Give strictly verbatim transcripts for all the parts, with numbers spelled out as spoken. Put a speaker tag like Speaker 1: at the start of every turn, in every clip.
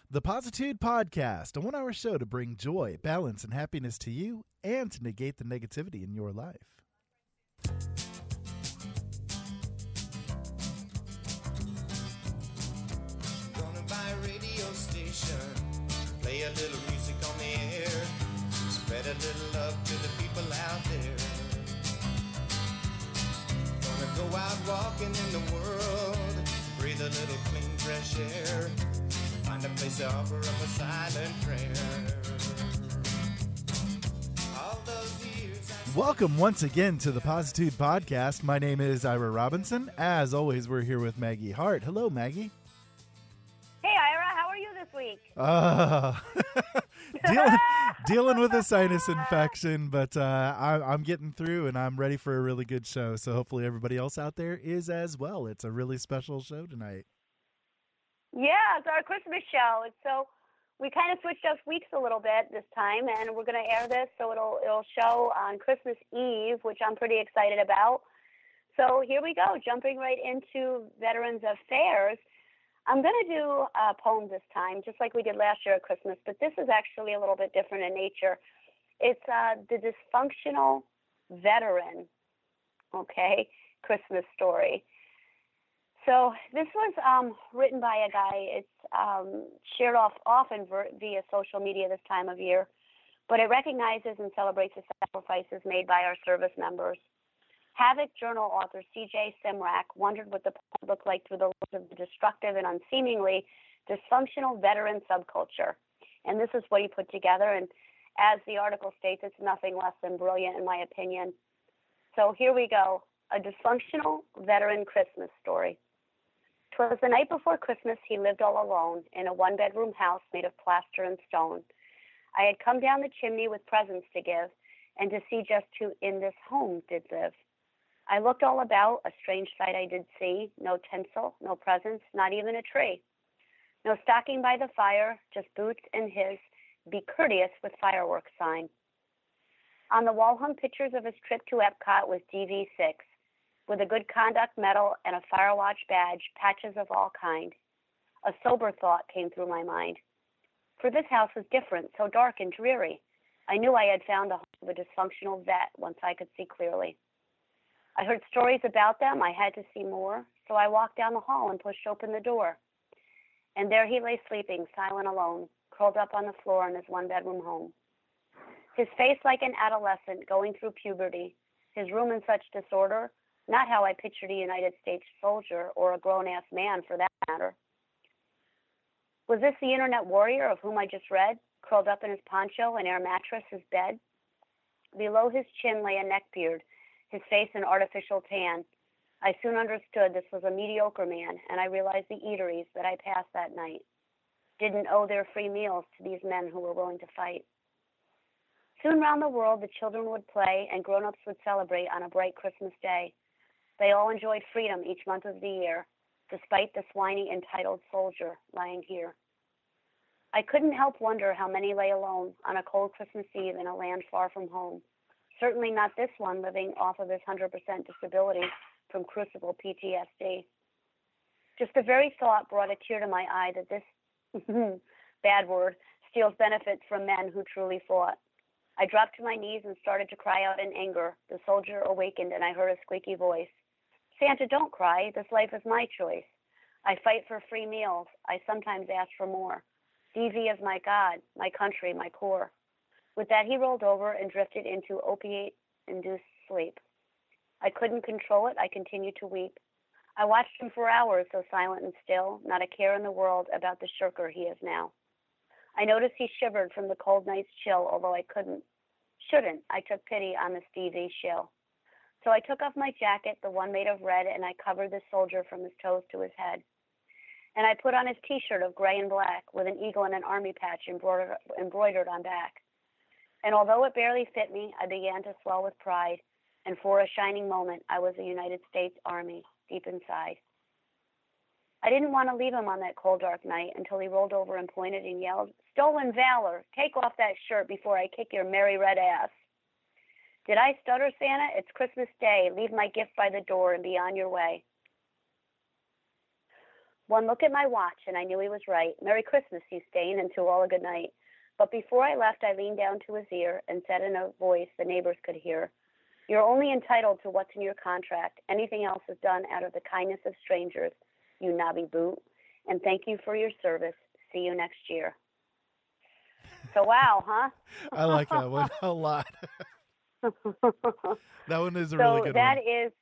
Speaker 1: The Positude Podcast, a one-hour show to bring joy, balance, and happiness to you and to negate the negativity in your life.
Speaker 2: Gonna buy a radio station, play a little music on the air, spread a little love to the people out there. Gonna go out walking in the world, breathe a little clean fresh air, find a place to offer up a silent prayer. All those years I
Speaker 1: Welcome once again to the Positude Podcast. My name is Ira Robinson. As always, we're here with Maggie Hart. Hello, Maggie.
Speaker 3: Hey, Ira, how are you this week?
Speaker 1: Uh, dealing, dealing with a sinus infection, but uh, I, I'm getting through, and I'm ready for a really good show. So hopefully everybody else out there is as well. It's a really special show tonight.
Speaker 3: Yeah, it's our Christmas show. It's so we kind of switched up weeks a little bit this time, and we're going to air this so it'll it'll show on Christmas Eve, which I'm pretty excited about. So here we go, jumping right into Veterans Affairs. I'm going to do a poem this time, just like we did last year at Christmas, but this is actually a little bit different in nature. It's uh, the dysfunctional veteran, okay, Christmas story. So this was um, written by a guy. It's um, shared off often ver- via social media this time of year, but it recognizes and celebrates the sacrifices made by our service members. Havoc Journal author C J Simrak wondered what the poem looked like through the lens of the destructive and unseemingly dysfunctional veteran subculture. And this is what he put together. And as the article states, it's nothing less than brilliant in my opinion. So here we go. A dysfunctional veteran Christmas story. 'Twas the night before Christmas, he lived all alone in a one-bedroom house made of plaster and stone. I had come down the chimney with presents to give, and to see just who in this home did live. I looked all about, a strange sight I did see, no tinsel, no presents, not even a tree. No stocking by the fire, just boots and his, be courteous with fireworks sign. On the wall hung pictures of his trip to Epcot with D V six. With a good conduct medal and a Firewatch badge, patches of all kind. A sober thought came through my mind. For this house was different, so dark and dreary. I knew I had found the home of a dysfunctional vet once I could see clearly. I heard stories about them. I had to see more, so I walked down the hall and pushed open the door. And there he lay sleeping, silent alone, curled up on the floor in his one-bedroom home. His face like an adolescent going through puberty, his room in such disorder, not how I pictured a United States soldier or a grown-ass man for that matter. Was this the internet warrior of whom I just read, curled up in his poncho and air mattress, his bed? Below his chin lay a neckbeard, his face an artificial tan. I soon understood this was a mediocre man, and I realized the eateries that I passed that night didn't owe their free meals to these men who were willing to fight. Soon round the world the children would play and grown-ups would celebrate on a bright Christmas day. They all enjoyed freedom each month of the year, despite this whiny, entitled soldier lying here. I couldn't help wonder how many lay alone on a cold Christmas Eve in a land far from home. Certainly not this one living off of his one hundred percent disability from crucible P T S D. Just the very thought brought a tear to my eye that this, bad word, steals benefits from men who truly fought. I dropped to my knees and started to cry out in anger. The soldier awakened and I heard a squeaky voice. Santa, don't cry. This life is my choice. I fight for free meals. I sometimes ask for more. D V is my God, my country, my core. With that, he rolled over and drifted into opiate-induced sleep. I couldn't control it. I continued to weep. I watched him for hours, so silent and still, not a care in the world about the shirker he is now. I noticed he shivered from the cold night's chill, although I couldn't, shouldn't. I took pity on this D V shill. So I took off my jacket, the one made of red, and I covered the soldier from his toes to his head. And I put on his T-shirt of gray and black with an eagle and an army patch embroidered, embroidered on back. And although it barely fit me, I began to swell with pride, and for a shining moment, I was a United States Army deep inside. I didn't want to leave him on that cold, dark night until he rolled over and pointed and yelled, "Stolen valor! Take off that shirt before I kick your merry red ass." Did I stutter, Santa? It's Christmas Day. Leave my gift by the door and be on your way. One look at my watch, and I knew he was right. Merry Christmas, Eustaine, and to all a good night. But before I left, I leaned down to his ear and said in a voice the neighbors could hear, "You're only entitled to what's in your contract. Anything else is done out of the kindness of strangers, you knobby boot. And thank you for your service. See you next year." So, wow, huh?
Speaker 1: I like that one a lot. That one is a
Speaker 3: so
Speaker 1: really good
Speaker 3: that
Speaker 1: one.
Speaker 3: is,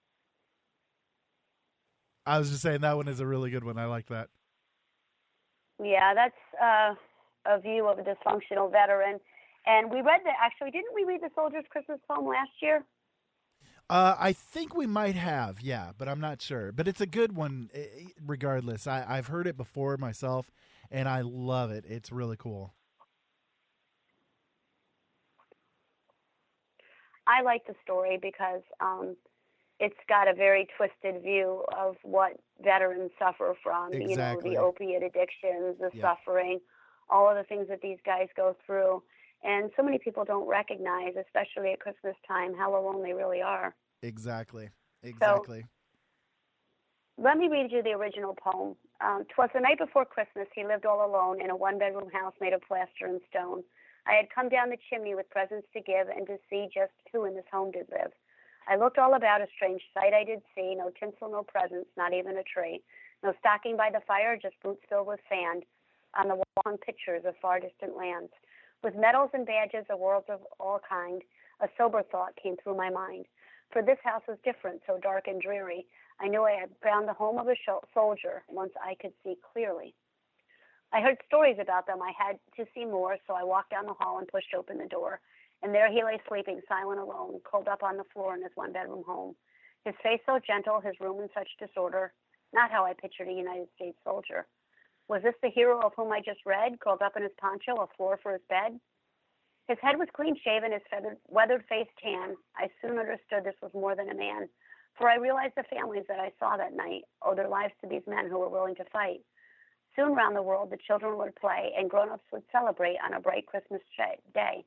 Speaker 1: I was just saying that one is a really good one. I like that.
Speaker 3: yeah, that's uh, a view of a dysfunctional veteran. And we read that, actually, didn't we read the Soldier's Christmas poem last year?
Speaker 1: Uh, I think we might have, yeah, but I'm not sure. But it's a good one eh, regardless. I, I've heard it before myself, and I love it. It's really cool.
Speaker 3: I like the story because um, it's got a very twisted view of what veterans suffer from,
Speaker 1: Exactly.
Speaker 3: you know, the opiate addictions, the
Speaker 1: Yep.
Speaker 3: suffering, all of the things that these guys go through. And so many people don't recognize, especially at Christmas time, how alone they really are.
Speaker 1: Exactly. Exactly.
Speaker 3: Let me read you the original poem. Um, 'Twas the night before Christmas. He lived all alone in a one-bedroom house made of plaster and stone. I had come down the chimney with presents to give and to see just who in this home did live. I looked all about, a strange sight I did see. No tinsel, no presents, not even a tree. No stocking by the fire, just boots filled with sand. On the wall hung pictures of far distant lands. With medals and badges of worlds of all kind, a sober thought came through my mind. For this house was different, so dark and dreary. I knew I had found the home of a soldier once I could see clearly. I heard stories about them. I had to see more, so I walked down the hall and pushed open the door. And there he lay sleeping, silent, alone, curled up on the floor in his one-bedroom home. His face so gentle, his room in such disorder, not how I pictured a United States soldier. Was this the hero of whom I just read, curled up in his poncho, a floor for his bed? His head was clean-shaven, his feathered, weathered face tan. I soon understood this was more than a man, for I realized the families that I saw that night owed their lives to these men who were willing to fight. Soon round the world, the children would play, and grown-ups would celebrate on a bright Christmas day.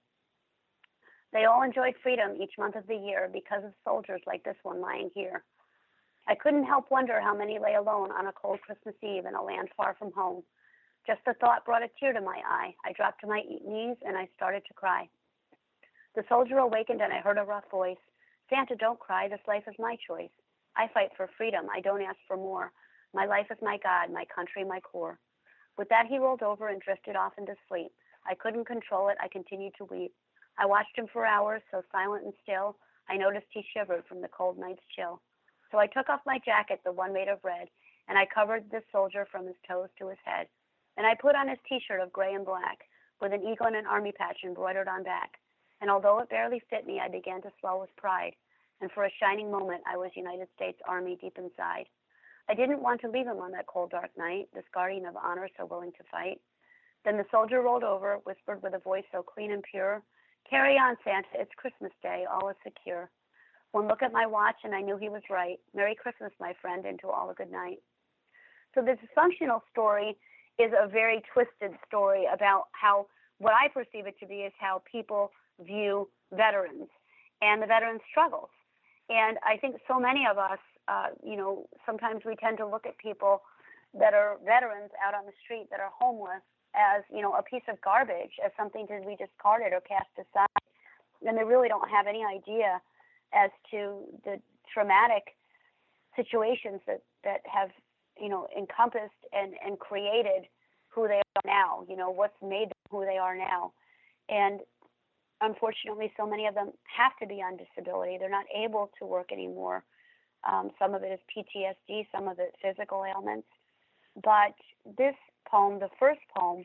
Speaker 3: They all enjoyed freedom each month of the year because of soldiers like this one lying here. I couldn't help wonder how many lay alone on a cold Christmas Eve in a land far from home. Just the thought brought a tear to my eye. I dropped to my knees and I started to cry. The soldier awakened and I heard a rough voice. "Santa, don't cry. This life is my choice. I fight for freedom. I don't ask for more. My life is my God, my country, my core." With that, he rolled over and drifted off into sleep. I couldn't control it. I continued to weep. I watched him for hours, so silent and still, I noticed he shivered from the cold night's chill. So I took off my jacket, the one made of red, and I covered this soldier from his toes to his head. And I put on his T-shirt of gray and black, with an eagle and an army patch embroidered on back. And although it barely fit me, I began to swell with pride. And for a shining moment, I was United States Army deep inside. I didn't want to leave him on that cold, dark night, this guardian of honor so willing to fight. Then the soldier rolled over, whispered with a voice so clean and pure, "Carry on, Santa, it's Christmas Day, all is secure." One look at my watch and I knew he was right. Merry Christmas, my friend, and to all a good night. So the dysfunctional story is a very twisted story about how, what I perceive it to be is how people view veterans and the veterans' struggles. And I think so many of us, uh, you know, sometimes we tend to look at people that are veterans out on the street that are homeless as, you know, a piece of garbage, as something to be discarded or cast aside. And they really don't have any idea as to the traumatic situations that, that have, you know, encompassed and, and created who they are now, you know, what's made them who they are now. And unfortunately, so many of them have to be on disability. They're not able to work anymore. Um, some of it is P T S D, some of it physical ailments. But this poem, the first poem,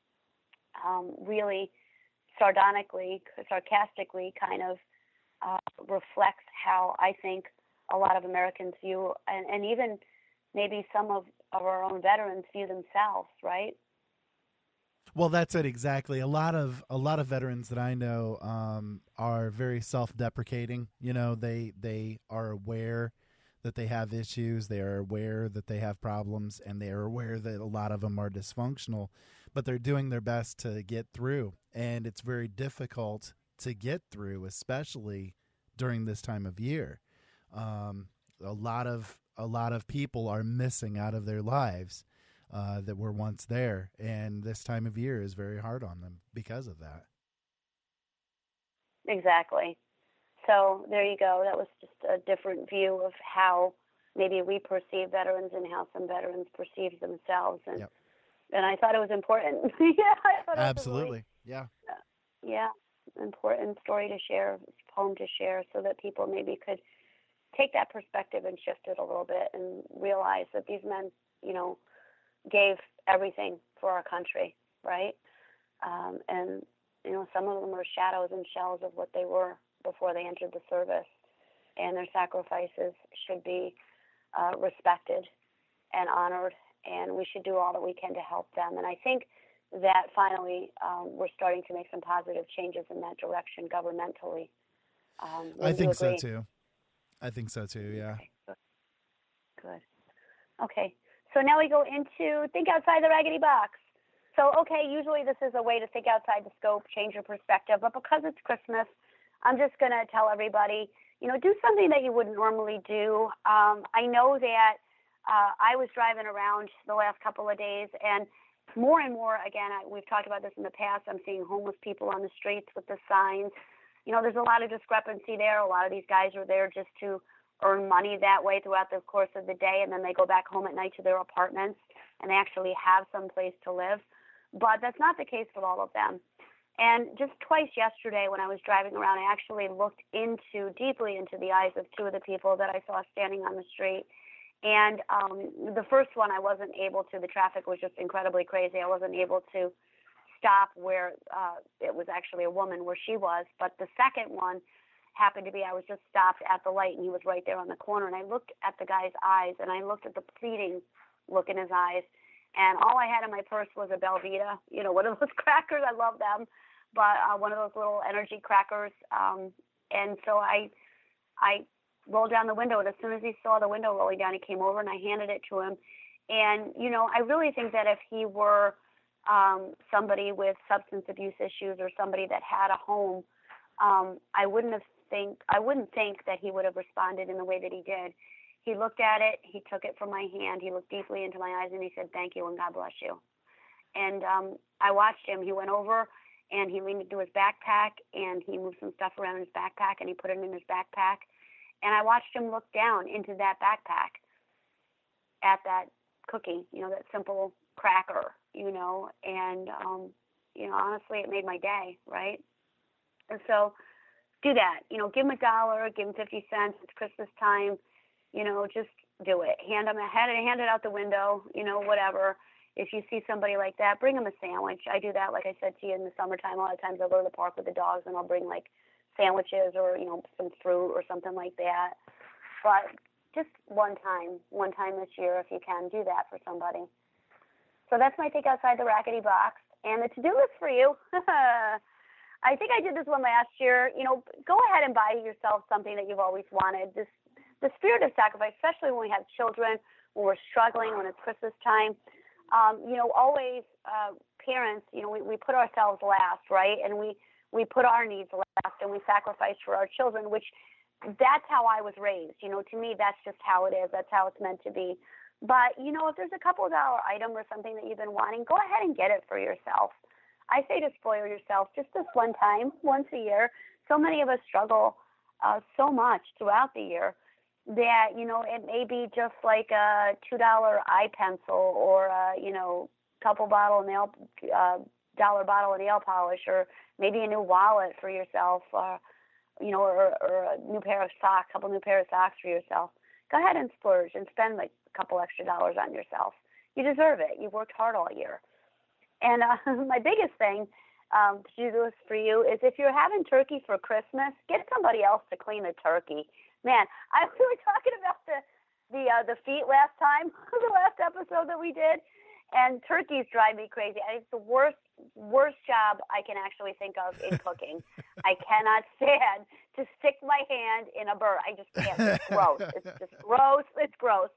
Speaker 3: um, really sardonically, sarcastically kind of uh, reflects how I think a lot of Americans view, and, and even maybe some of, of our own veterans view themselves, right?
Speaker 1: Well, that's it exactly. A lot of a lot of veterans that I know um, are very self-deprecating. You know, they they are aware that they have issues. They are aware that they have problems, and they are aware that a lot of them are dysfunctional. But they're doing their best to get through, and it's very difficult to get through, especially during this time of year. Um, a lot of a lot of people are missing out of their lives uh, that were once there. And this time of year is very hard on them because of that.
Speaker 3: Exactly. So there you go. That was just a different view of how maybe we perceive veterans and how some veterans perceive themselves. And
Speaker 1: Yep.
Speaker 3: and I thought it was important. yeah, I thought
Speaker 1: Absolutely.
Speaker 3: It was
Speaker 1: Yeah.
Speaker 3: really, yeah, important story to share, poem to share, so that people maybe could take that perspective and shift it a little bit and realize that these men, you know, gave everything for our country, right? Um, and, you know, some of them are shadows and shells of what they were before they entered the service. And their sacrifices should be uh, respected and honored, and we should do all that we can to help them. And I think that finally um, we're starting to make some positive changes in that direction governmentally. Um,
Speaker 1: I think so
Speaker 3: agree?
Speaker 1: too. I think so too, yeah.
Speaker 3: Okay, good. Good. Okay, so now we go into think outside the raggedy box. So, okay, usually this is a way to think outside the scope, change your perspective, but because it's Christmas, I'm just going to tell everybody, you know, do something that you wouldn't normally do. Um, I know that uh, I was driving around the last couple of days, and more and more, again, I, we've talked about this in the past, I'm seeing homeless people on the streets with the signs. You know, there's a lot of discrepancy there. A lot of these guys are there just to earn money that way throughout the course of the day, and then they go back home at night to their apartments, and they actually have some place to live. But that's not the case with all of them. And just twice yesterday when I was driving around, I actually looked into, deeply into the eyes of two of the people that I saw standing on the street. And um, the first one, I wasn't able to, the traffic was just incredibly crazy. I wasn't able to stop where uh, it was actually a woman where she was. But the second one happened to be, I was just stopped at the light and he was right there on the corner. And I looked at the guy's eyes and I looked at the pleading look in his eyes. And all I had in my purse was a Belvita, you know, one of those crackers. I love them. But uh, one of those little energy crackers. Um, and so I I rolled down the window, and as soon as he saw the window rolling down, he came over, and I handed it to him. And, you know, I really think that if he were um, somebody with substance abuse issues or somebody that had a home, um, I wouldn't have think I wouldn't think that he would have responded in the way that he did. He looked at it, he took it from my hand, he looked deeply into my eyes, and he said, "Thank you, and God bless you." And um, I watched him. He went over, and he leaned into his backpack, and he moved some stuff around in his backpack, and he put it in his backpack. And I watched him look down into that backpack at that cookie, you know, that simple cracker, you know, and, um, you know, honestly, it made my day, right? And so do that, you know, give him a dollar, give him fifty cents, it's Christmas time, you know, just do it. Hand him a hand, hand it out the window, you know, whatever. If you see somebody like that, bring them a sandwich. I do that, like I said to you, in the summertime. A lot of times I'll go to the park with the dogs, and I'll bring, like, sandwiches or, you know, some fruit or something like that. But just one time, one time this year, if you can, do that for somebody. So that's my take outside the rackety box. And the to-do list for you, I think I did this one last year. You know, go ahead and buy yourself something that you've always wanted. This, the spirit of sacrifice, especially when we have children, when we're struggling, when it's Christmas time. Um, you know, always uh, parents, you know, we, we put ourselves last, right? And we, we put our needs last and we sacrifice for our children, which that's how I was raised. You know, to me, that's just how it is. That's how it's meant to be. But, you know, if there's a couple of dollar item or something that you've been wanting, go ahead and get it for yourself. I say to spoil yourself just this one time, once a year. So many of us struggle uh, so much throughout the year that, you know, it may be just like a two dollar eye pencil or, a, you know, couple bottle nail, uh, dollar bottle of nail polish, or maybe a new wallet for yourself, uh, you know, or, or a new pair of socks, a couple new pair of socks for yourself. Go ahead and splurge and spend like a couple extra dollars on yourself. You deserve it. You've worked hard all year. And uh, my biggest thing um, to do this for you is if you're having turkey for Christmas, get somebody else to clean the turkey. Man, I we were talking about the the uh, the feet last time, the last episode that we did, and turkeys drive me crazy. I think it's the worst worst job I can actually think of in cooking. I cannot stand to stick my hand in a bird. I just can't. It's gross. It's just gross. It's gross.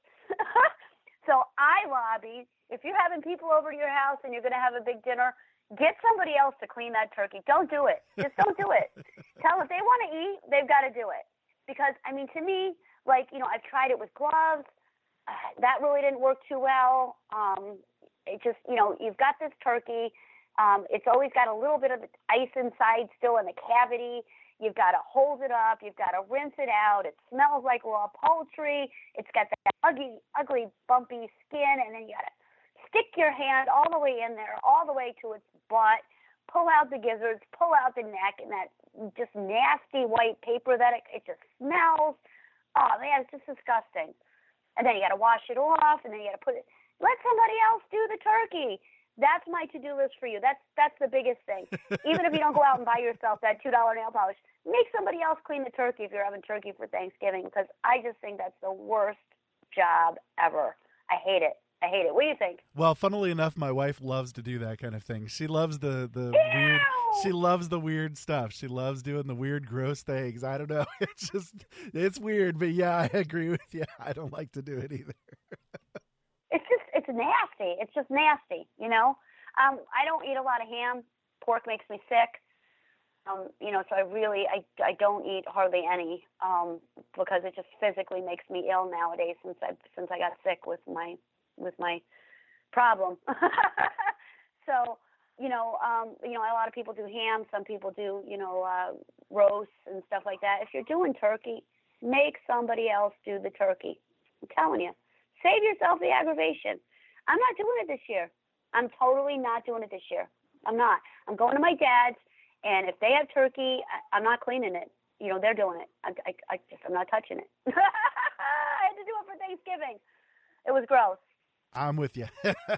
Speaker 3: So I lobby, if you're having people over to your house and you're going to have a big dinner, get somebody else to clean that turkey. Don't do it. Just don't do it. Tell them if they want to eat, they've got to do it. Because, I mean, to me, like, you know, I've tried it with gloves. that really didn't work too well. Um, it just, you know, you've got this turkey. Um, it's always got a little bit of ice inside still in the cavity. You've got to hold it up. You've got to rinse it out. It smells like raw poultry. It's got that ugly, ugly, bumpy skin, and then you got to stick your hand all the way in there, all the way to its butt, pull out the gizzards, pull out the neck, and that just nasty white paper that it, it just smells. Oh, man, it's just disgusting. And then you got to wash it off, and then you got to put it. Let somebody else do the turkey. That's my to-do list for you. That's that's the biggest thing. Even if you don't go out and buy yourself that two dollar nail polish, make somebody else clean the turkey if you're having turkey for Thanksgiving, because I just think that's the worst job ever. I hate it. I hate it. What do you think?
Speaker 1: Well, funnily enough, my wife loves to do that kind of thing. She loves the, the
Speaker 3: Ew!
Speaker 1: weird she loves the weird stuff. She loves doing the weird, gross things. I don't know. It's just it's weird, but yeah, I agree with you. I don't like to do it either.
Speaker 3: It's just, it's nasty. It's just nasty, you know? Um, I don't eat a lot of ham. Pork makes me sick. Um, you know, so I really, I, I don't eat hardly any, um, because it just physically makes me ill nowadays since I, since I got sick with my, with my problem. So, you know, um, you know, a lot of people do ham. Some people do, you know, uh, roasts and stuff like that. If you're doing turkey, make somebody else do the turkey. I'm telling you. Save yourself the aggravation. I'm not doing it this year. I'm totally not doing it this year. I'm not. I'm going to my dad's, and if they have turkey, I, I'm not cleaning it. You know, they're doing it. I, I, I just, I'm not touching it. I had to do it for Thanksgiving. It was gross.
Speaker 1: I'm with you.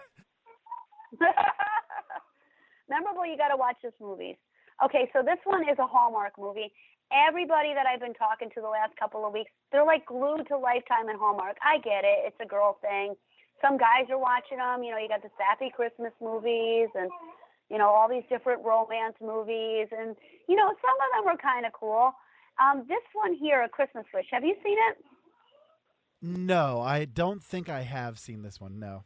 Speaker 3: Memorable, you got to watch this movies. Okay, so this one is a Hallmark movie. Everybody that I've been talking to the last couple of weeks, they're like glued to Lifetime and Hallmark. I get it. It's a girl thing. Some guys are watching them. You know, you got the sappy Christmas movies and, you know, all these different romance movies. And, you know, some of them are kind of cool. Um, this one here, A Christmas Wish, have you seen it?
Speaker 1: No, I don't think I have seen this one, no.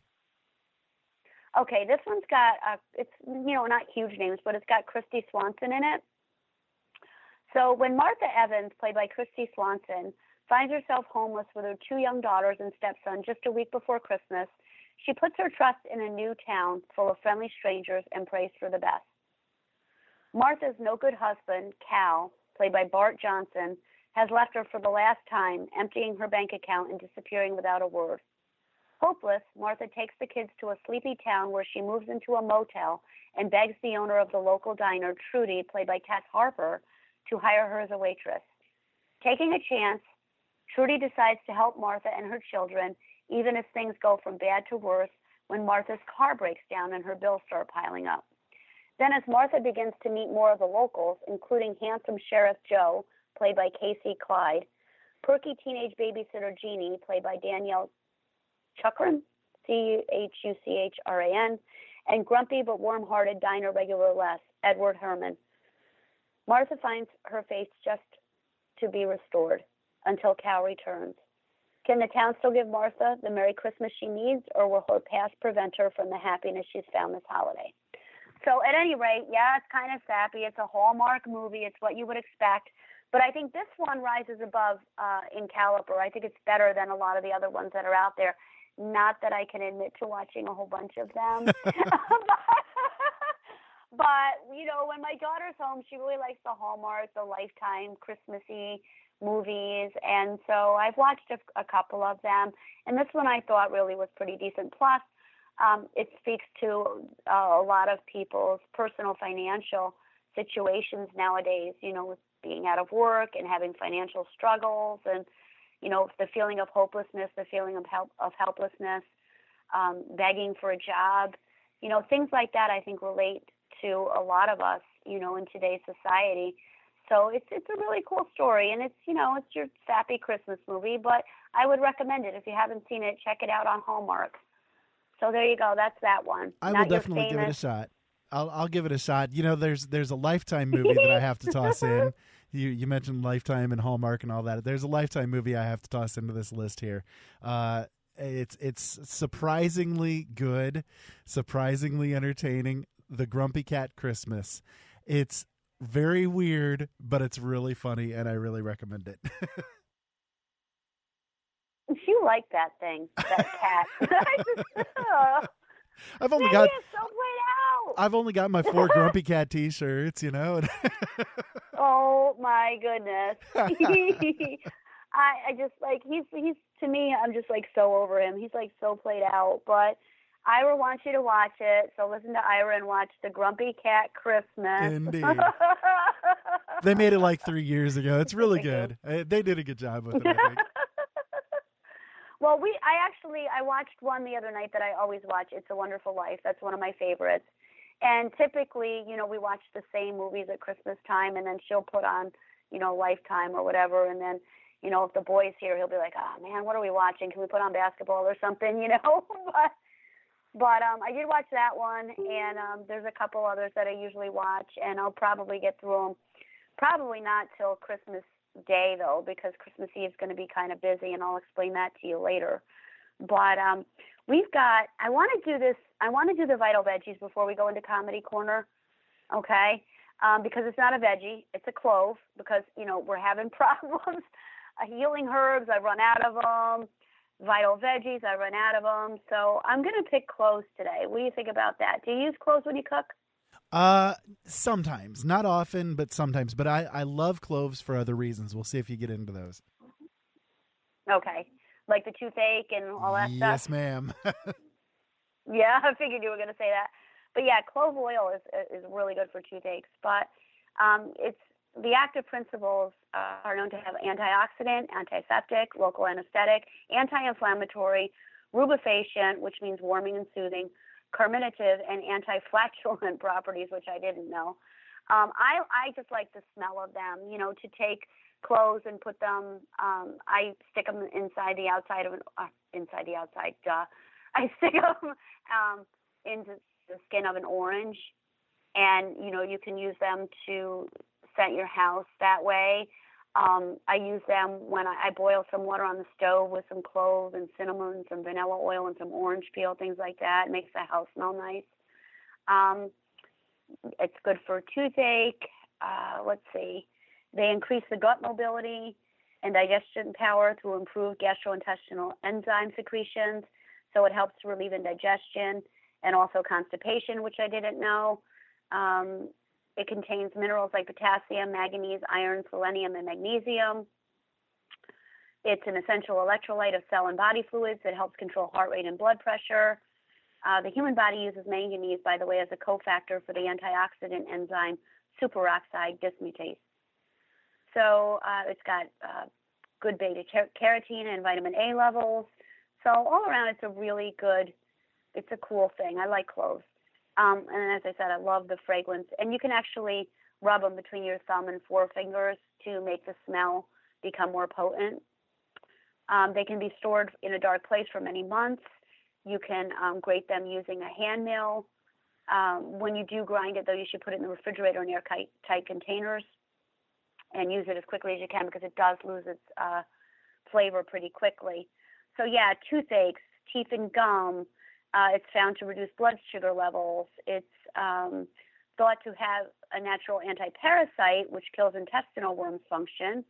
Speaker 3: Okay, this one's got, uh, it's, you know, not huge names, but it's got Christy Swanson in it. So when Martha Evans, played by Christy Swanson, finds herself homeless with her two young daughters and stepson just a week before Christmas, she puts her trust in a new town full of friendly strangers and prays for the best. Martha's no-good husband, Cal, played by Bart Johnson, has left her for the last time, emptying her bank account and disappearing without a word. Hopeless, Martha takes the kids to a sleepy town where she moves into a motel and begs the owner of the local diner, Trudy, played by Tess Harper, to hire her as a waitress. Taking a chance, Trudy decides to help Martha and her children, even as things go from bad to worse when Martha's car breaks down and her bills start piling up. Then as Martha begins to meet more of the locals, including handsome Sheriff Joe, played by Casey Clyde, perky teenage babysitter Jeannie, played by Danielle Chuchran, C H U C H R A N, and grumpy but warm-hearted diner regular Les, Edward Herman, Martha finds her faith just to be restored until Cal returns. Can the town still give Martha the Merry Christmas she needs, or will her past prevent her from the happiness she's found this holiday? So at any rate, yeah, it's kind of sappy. It's a Hallmark movie. It's what you would expect. But I think this one rises above uh, in caliber. I think it's better than a lot of the other ones that are out there. Not that I can admit to watching a whole bunch of them. But, you know, when my daughter's home, she really likes the Hallmark, the Lifetime, Christmassy movies. And so I've watched a, a couple of them. And this one I thought really was pretty decent. Plus, um, it speaks to uh, a lot of people's personal financial situations nowadays, you know, with being out of work and having financial struggles and, you know, the feeling of hopelessness, the feeling of help, of helplessness, um, begging for a job, you know, things like that I think relate to a lot of us, you know, in today's society. So it's it's a really cool story, and it's, you know, it's your sappy Christmas movie, but I would recommend it. If you haven't seen it, check it out on Hallmark. So there you go. That's that one.
Speaker 1: I
Speaker 3: Not
Speaker 1: will definitely
Speaker 3: your
Speaker 1: give it a
Speaker 3: famous...
Speaker 1: shot. I'll I'll give it a shot. You know, there's there's a Lifetime movie that I have to toss in. You you mentioned Lifetime and Hallmark and all that. There's a Lifetime movie I have to toss into this list here. Uh, it's it's surprisingly good, surprisingly entertaining. The Grumpy Cat Christmas. It's very weird, but it's really funny, and I really recommend it.
Speaker 3: you like that thing, that cat? I just, oh,
Speaker 1: I've only
Speaker 3: man,
Speaker 1: got
Speaker 3: he is so played out.
Speaker 1: I've only got my four Grumpy Cat T-shirts, you know.
Speaker 3: Oh my goodness. I I just like he's he's to me I'm just like so over him. He's like so played out. But Ira wants you to watch it, so listen to Ira and watch the Grumpy Cat Christmas.
Speaker 1: Indeed. They made it like three years ago. It's really good. Uh, They did a good job with it, I think.
Speaker 3: Well, we I actually I watched one the other night that I always watch. It's a Wonderful Life. That's one of my favorites. And typically, you know, we watch the same movies at Christmas time, and then she'll put on, you know, Lifetime or whatever, and then, you know, if the boy's here, he'll be like, oh man, what are we watching? Can we put on basketball or something, you know? but but um, I did watch that one, and um, there's a couple others that I usually watch, and I'll probably get through them. Probably not till Christmas Day, though, because Christmas Eve is going to be kind of busy, and I'll explain that to you later. But um, we've got, I want to do this, I want to do the Vital Veggies before we go into Comedy Corner, okay? Um, because it's not a veggie, it's a clove, because, you know, we're having problems. uh, healing herbs, I run out of them. Vital Veggies, I run out of them. So I'm going to pick cloves today. What do you think about that? Do you use cloves when you cook?
Speaker 1: Uh, sometimes, not often, but sometimes. But I, I love cloves for other reasons. We'll see if you get into those.
Speaker 3: Okay. Like the toothache and all that
Speaker 1: yes,
Speaker 3: stuff?
Speaker 1: Yes, ma'am.
Speaker 3: Yeah, I figured you were going to say that. But yeah, clove oil is is really good for toothaches. But um, it's the active principles uh, are known to have antioxidant, antiseptic, local anesthetic, anti-inflammatory, rubefacient, which means warming and soothing, carminative, and anti-flatulent properties, which I didn't know. Um, I I just like the smell of them. You know, to take cloves and put them. Um, I stick them inside the outside of an uh, inside the outside. Duh. I stick them um, into the skin of an orange, and you know you can use them to scent your house that way. Um, I use them when I, I boil some water on the stove with some cloves and cinnamon, some vanilla oil, and some orange peel, things like that. It makes the house smell nice. Um, it's good for toothache. Uh, let's see. They increase the gut mobility and digestion power through improved gastrointestinal enzyme secretions. So it helps to relieve indigestion and also constipation, which I didn't know. Um, it contains minerals like potassium, manganese, iron, selenium, and magnesium. It's an essential electrolyte of cell and body fluids that helps control heart rate and blood pressure. Uh, the human body uses manganese, by the way, as a cofactor for the antioxidant enzyme superoxide dismutase. So uh, it's got uh, good beta carotene and vitamin A levels. So all around, it's a really good, it's a cool thing. I like cloves. Um, and as I said, I love the fragrance. And you can actually rub them between your thumb and forefingers to make the smell become more potent. Um, they can be stored in a dark place for many months. You can um, grate them using a hand mill. Um, when you do grind it, though, you should put it in the refrigerator in airtight tight containers and use it as quickly as you can because it does lose its uh, flavor pretty quickly. So, yeah, toothaches, teeth and gum, uh, it's found to reduce blood sugar levels. It's um, thought to have a natural anti-parasite, which kills intestinal worms function.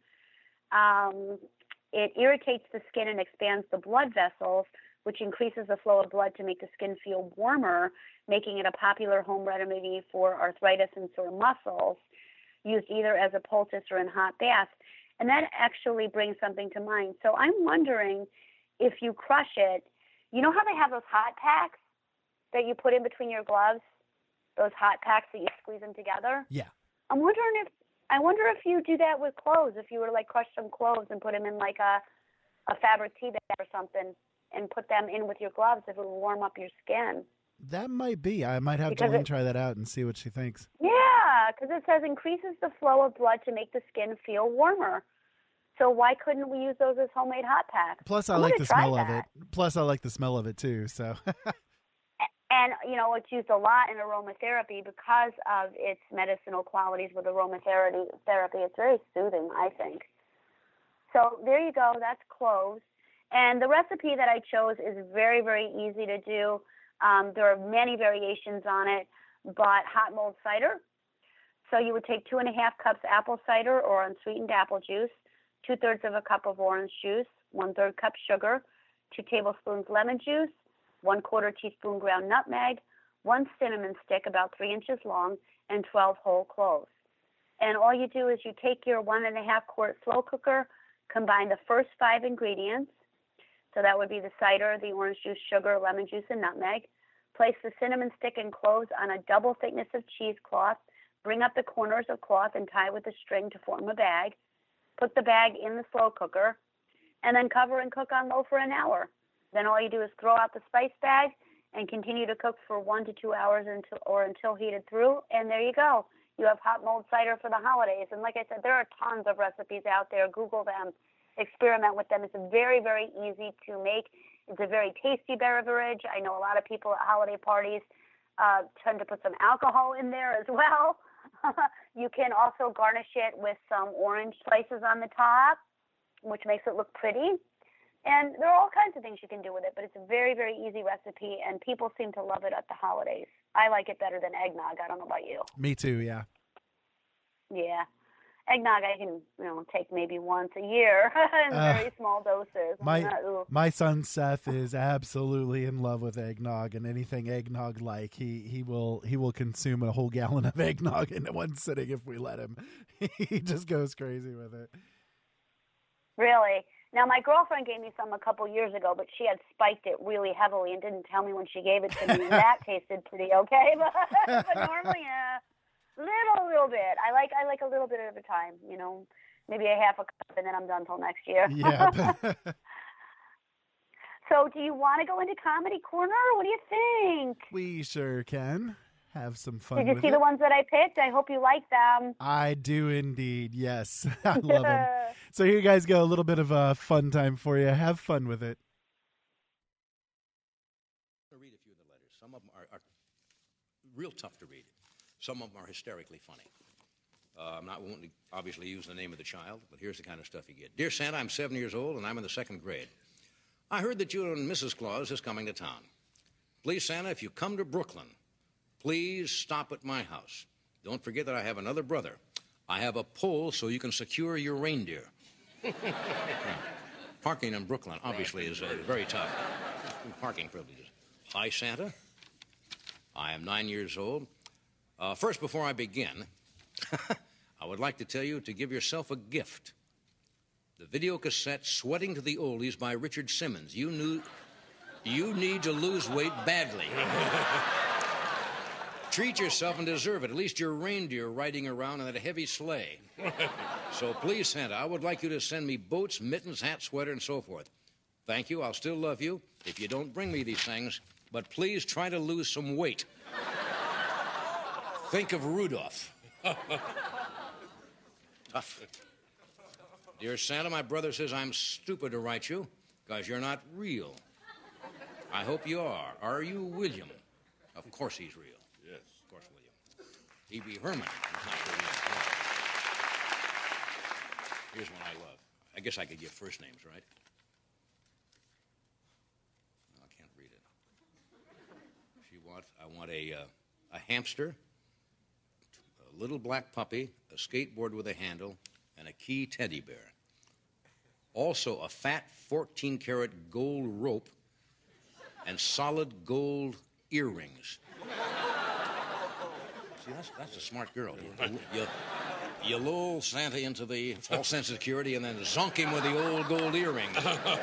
Speaker 3: Um, it irritates the skin and expands the blood vessels, which increases the flow of blood to make the skin feel warmer, making it a popular home remedy for arthritis and sore muscles, used either as a poultice or in hot baths. And that actually brings something to mind. So I'm wondering if you crush it, you know how they have those hot packs that you put in between your gloves? Those hot packs that you squeeze them together?
Speaker 1: Yeah.
Speaker 3: I'm wondering if, I wonder if you do that with cloves, if you were to like crush some cloves and put them in like a, a fabric tea bag or something and put them in with your gloves, if it would warm up your skin.
Speaker 1: That might be. I might have
Speaker 3: Because
Speaker 1: Jolene
Speaker 3: it-
Speaker 1: try that out and see what she thinks.
Speaker 3: Yeah, because it says increases the flow of blood to make the skin feel warmer. So why couldn't we use those as homemade hot packs?
Speaker 1: Plus, I
Speaker 3: I'm
Speaker 1: like
Speaker 3: gonna
Speaker 1: the
Speaker 3: try
Speaker 1: smell of it.
Speaker 3: that.
Speaker 1: Plus, I like the smell of it, too. So,
Speaker 3: And, you know, it's used a lot in aromatherapy because of its medicinal qualities with aromatherapy. Therapy. It's very soothing, I think. So there you go. That's cloves. And the recipe that I chose is very, very easy to do. Um, there are many variations on it, but hot mulled cider. So you would take two and a half cups apple cider or unsweetened apple juice, two-thirds of a cup of orange juice, one-third cup sugar, two tablespoons lemon juice, one-quarter teaspoon ground nutmeg, one cinnamon stick about three inches long, and twelve whole cloves. And all you do is you take your one and a half quart slow cooker, combine the first five ingredients. So that would be the cider, the orange juice, sugar, lemon juice, and nutmeg. Place the cinnamon stick and cloves on a double thickness of cheesecloth. Bring up the corners of cloth and tie with a string to form a bag. Put the bag in the slow cooker, and then cover and cook on low for an hour. Then all you do is throw out the spice bag and continue to cook for one to two hours until or until heated through, and there you go. You have hot mulled cider for the holidays. And like I said, there are tons of recipes out there. Google them. Experiment with them. It's very, very easy to make. It's a very tasty beverage. I know a lot of people at holiday parties uh, tend to put some alcohol in there as well. You can also garnish it with some orange slices on the top, which makes it look pretty. And there are all kinds of things you can do with it, but it's a very, very easy recipe, and people seem to love it at the holidays. I like it better than eggnog. I don't know about you.
Speaker 1: Me too, yeah.
Speaker 3: Yeah. Eggnog I can, you know, take maybe once a year in uh, very small doses.
Speaker 1: My
Speaker 3: not,
Speaker 1: my son Seth is absolutely in love with eggnog, and anything eggnog like he he will he will consume a whole gallon of eggnog in one sitting if we let him. He just goes crazy with it.
Speaker 3: Really? Now my girlfriend gave me some a couple years ago, but she had spiked it really heavily and didn't tell me when she gave it to me, and that tasted pretty okay. But, but normally, yeah. Little, little bit. I like, I like a little bit at a time. You know, maybe a half a cup, and then I'm done till next year.
Speaker 1: Yeah.
Speaker 3: So, do you want to go into Comedy Corner? What do you think?
Speaker 1: We sure can. Have some fun.
Speaker 3: Did you
Speaker 1: with
Speaker 3: see
Speaker 1: it.
Speaker 3: the ones that I picked? I hope you like them.
Speaker 1: I do indeed. Yes, I love them. So here you guys go. A little bit of a fun time for you. Have fun with it.
Speaker 4: I'll read a few of the letters. Some of them are, are real tough to read. Some of them are hysterically funny. Uh, I'm not won't obviously use the name of the child, but here's the kind of stuff you get. Dear Santa, I'm seven years old, and I'm in the second grade. I heard that you and Missus Claus is coming to town. Please, Santa, if you come to Brooklyn, please stop at my house. Don't forget that I have another brother. I have a pole so you can secure your reindeer. Parking in Brooklyn, obviously, is uh, very tough. Parking privileges. Hi, Santa. I am nine years old. Uh, first, before I begin, I would like to tell you to give yourself a gift. The video cassette Sweating to the Oldies by Richard Simmons. You knew you need to lose weight badly. Treat yourself and deserve it. At least your reindeer riding around in that heavy sleigh. So please, Santa, I would like you to send me boats, mittens, hat, sweater, and so forth. Thank you. I'll still love you if you don't bring me these things, but please try to lose some weight. Think of Rudolph. Tough. Dear Santa, my brother says I'm stupid to write you because you're not real. I hope you are. Are you William? Of course he's real.
Speaker 5: Yes.
Speaker 4: Of course, William. E B. Herman is not real. Here's one I love. I guess I could give first names, right? No, I can't read it. She wants, I want a, uh, a hamster, a little black puppy, a skateboard with a handle, and a key teddy bear. Also, a fat fourteen karat gold rope and solid gold earrings. See, that's, that's a smart girl. You, you, you lull Santa into the false sense of security and then zonk him with the old gold earrings.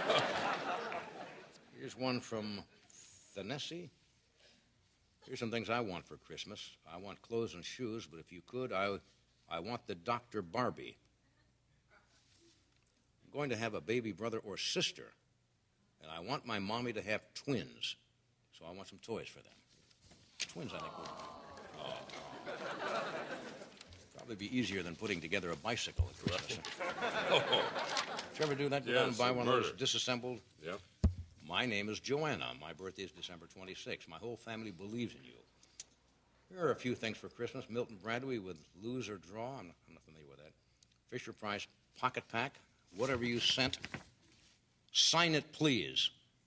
Speaker 4: Here's one from Tennessee. Here's some things I want for Christmas. I want clothes and shoes, but if you could, I, I want the Doctor Barbie. I'm going to have a baby brother or sister, and I want my mommy to have twins, so I want some toys for them. Twins, I think, would oh. probably be easier than putting together a bicycle at Christmas. Oh. Did you ever do that? Go down and buy one of those disassembled?
Speaker 5: Yep.
Speaker 4: My name is Joanna. My birthday is December twenty-sixth. My whole family believes in you. Here are a few things for Christmas. Milton Bradley with Lose or Draw. I'm not, I'm not familiar with that. Fisher Price Pocket Pack. Whatever you sent. Sign it, please.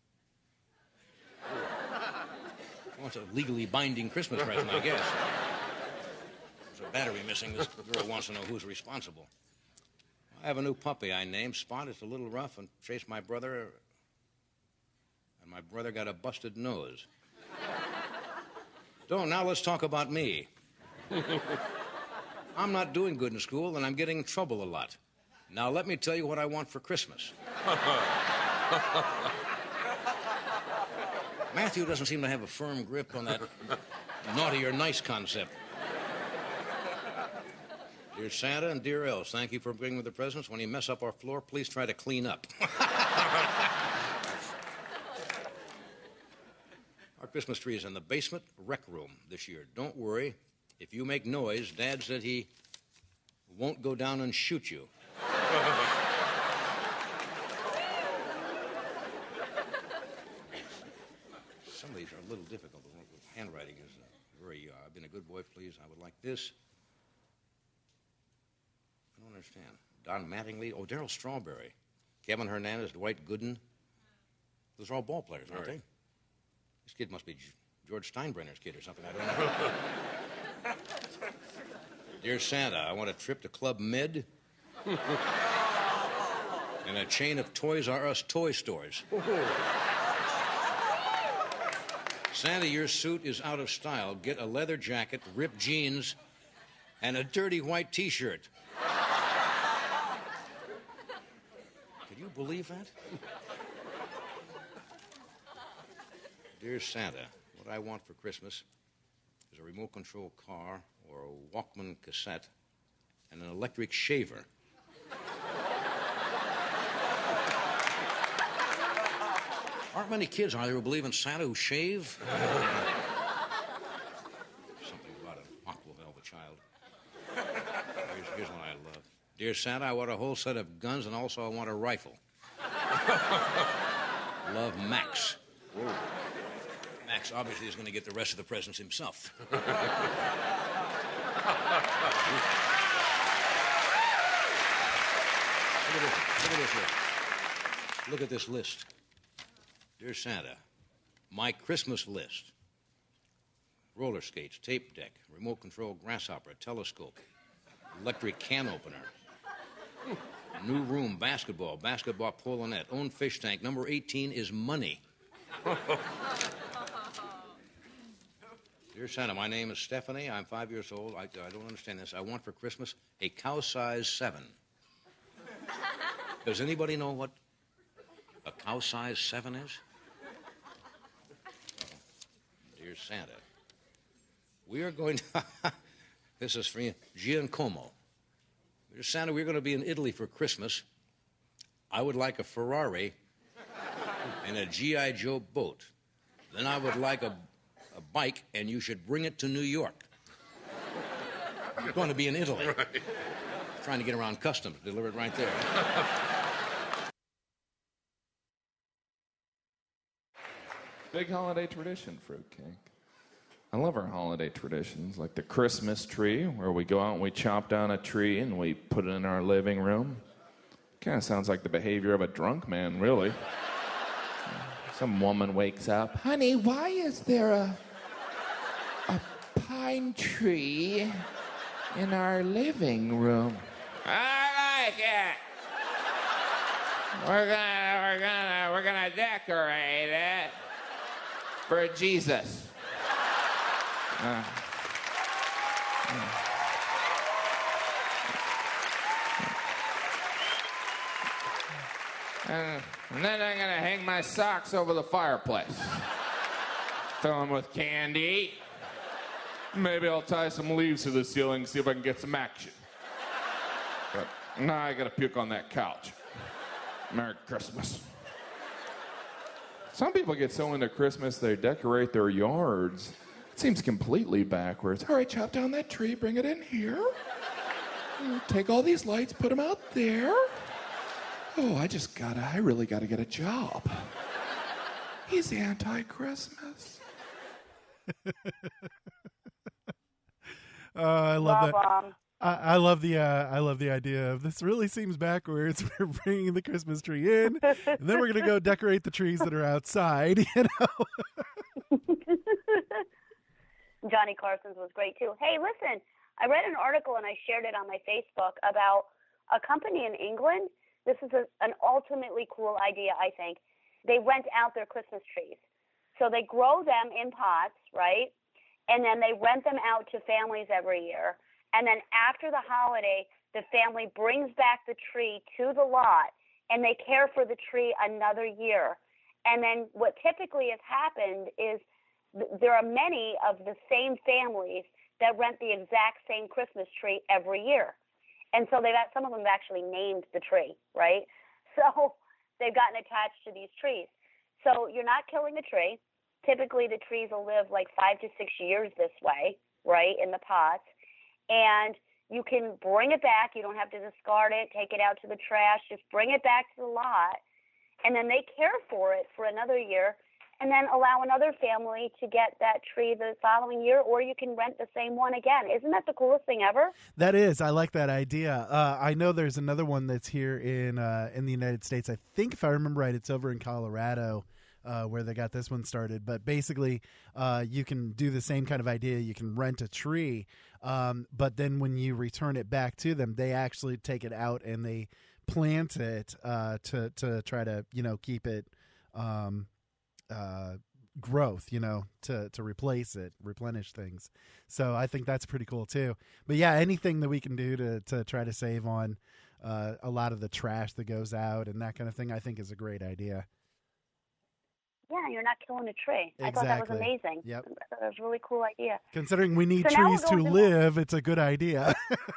Speaker 4: Well, it's a legally binding Christmas present, I guess. There's a battery missing. This girl wants to know who's responsible. I have a new puppy I named Spot. It's a little rough and chased my brother, and my brother got a busted nose. So now let's talk about me. I'm not doing good in school, and I'm getting in trouble a lot. Now let me tell you what I want for Christmas. Matthew doesn't seem to have a firm grip on that naughty or nice concept. Dear Santa and dear Elves, thank you for bringing me the presents. When you mess up our floor, please try to clean up. Our Christmas tree is in the basement rec room this year. Don't worry. If you make noise, Dad said he won't go down and shoot you. Some of these are a little difficult. The handwriting is uh, very, uh, I've been a good boy, please. I would like this. I don't understand. Don Mattingly. Oh, Darryl Strawberry. Kevin Hernandez, Dwight Gooden. Those are all ball players, aren't right. they? This kid must be G- George Steinbrenner's kid or something. I don't know. Dear Santa, I want a trip to Club Med and a chain of Toys R Us toy stores. Santa, your suit is out of style. Get a leather jacket, ripped jeans, and a dirty white T-shirt. Can you believe that? Dear Santa, what I want for Christmas is a remote control car or a Walkman cassette and an electric shaver. Aren't many kids, are there, who believe in Santa who shave? Something about an aqua velvet child. Here's, here's one I love. Dear Santa, I want a whole set of guns, and also I want a rifle. Love, Max. Whoa. Max obviously is going to get the rest of the presents himself. Look at this. Look at this list. Look at this list. Dear Santa, my Christmas list. Roller skates, tape deck, remote control grasshopper, telescope, electric can opener, new room, basketball, basketball polo net, own fish tank. Number eighteen is money. Dear Santa, my name is Stephanie. I'm five years old. I, I don't understand this. I want for Christmas a cow size seven. Does anybody know what a cow size seven is? Dear Santa, we are going to... This is for you. Giancomo. Dear Santa, we're going to be in Italy for Christmas. I would like a Ferrari and a G I. Joe boat. Then I would like a, a bike, and you should bring it to New York. You're going to be in Italy. Right. Trying to get around customs. Deliver it right there.
Speaker 5: Big holiday tradition, fruitcake. I love our holiday traditions, like the Christmas tree, where we go out and we chop down a tree and we put it in our living room. Kind of sounds like the behavior of a drunk man, really. Some woman wakes up, honey, why is there a, a pine tree in our living room? I like it. We're gonna, we're gonna, we're gonna decorate it for Jesus. Uh, uh. Uh, and then I'm gonna hang my socks over the fireplace. Fill them with candy. Maybe I'll tie some leaves to the ceiling and see if I can get some action. But now I gotta puke on that couch. Merry Christmas. Some people get so into Christmas they decorate their yards. It seems completely backwards. All right, chop down that tree, bring it in here. Take all these lights, put them out there. Oh, I just gotta, I really gotta get a job. He's anti-Christmas.
Speaker 1: uh, I love
Speaker 3: Bob,
Speaker 1: that. I, I love the uh, I love the idea of this. Really seems backwards. We're bringing the Christmas tree in, and then we're gonna go decorate the trees that are outside. You know.
Speaker 3: Johnny Carson's was great too. Hey, listen, I read an article and I shared it on my Facebook about a company in England, this is a, an ultimately cool idea, I think. They rent out their Christmas trees. So they grow them in pots, right? And then they rent them out to families every year. And then after the holiday, the family brings back the tree to the lot, and they care for the tree another year. And then what typically has happened is th- there are many of the same families that rent the exact same Christmas tree every year. And so they've got, some of them have actually named the tree, right? So they've gotten attached to these trees. So you're not killing the tree. Typically, the trees will live like five to six years this way, right, in the pots. And you can bring it back. You don't have to discard it, take it out to the trash. Just bring it back to the lot. And then they care for it for another year, and then allow another family to get that tree the following year, or you can rent the same one again. Isn't that the coolest thing ever?
Speaker 1: That is. I like that idea. Uh, I know there's another one that's here in uh, in the United States. I think, if I remember right, it's over in Colorado uh, where they got this one started. But basically, uh, you can do the same kind of idea. You can rent a tree, um, but then when you return it back to them, they actually take it out and they plant it uh, to to try to, you know, keep it um, uh, growth, you know, to to replace it, replenish things. So I think that's pretty cool too. But yeah, anything that we can do to to try to save on uh, a lot of the trash that goes out and that kind of thing, I think is a great idea.
Speaker 3: Yeah, you're not killing a tree.
Speaker 1: Exactly.
Speaker 3: I thought that was amazing.
Speaker 1: Yep.
Speaker 3: I thought that was a really cool idea.
Speaker 1: Considering we need
Speaker 3: So now
Speaker 1: trees
Speaker 3: we're
Speaker 1: to
Speaker 3: going to-
Speaker 1: live, it's a good idea.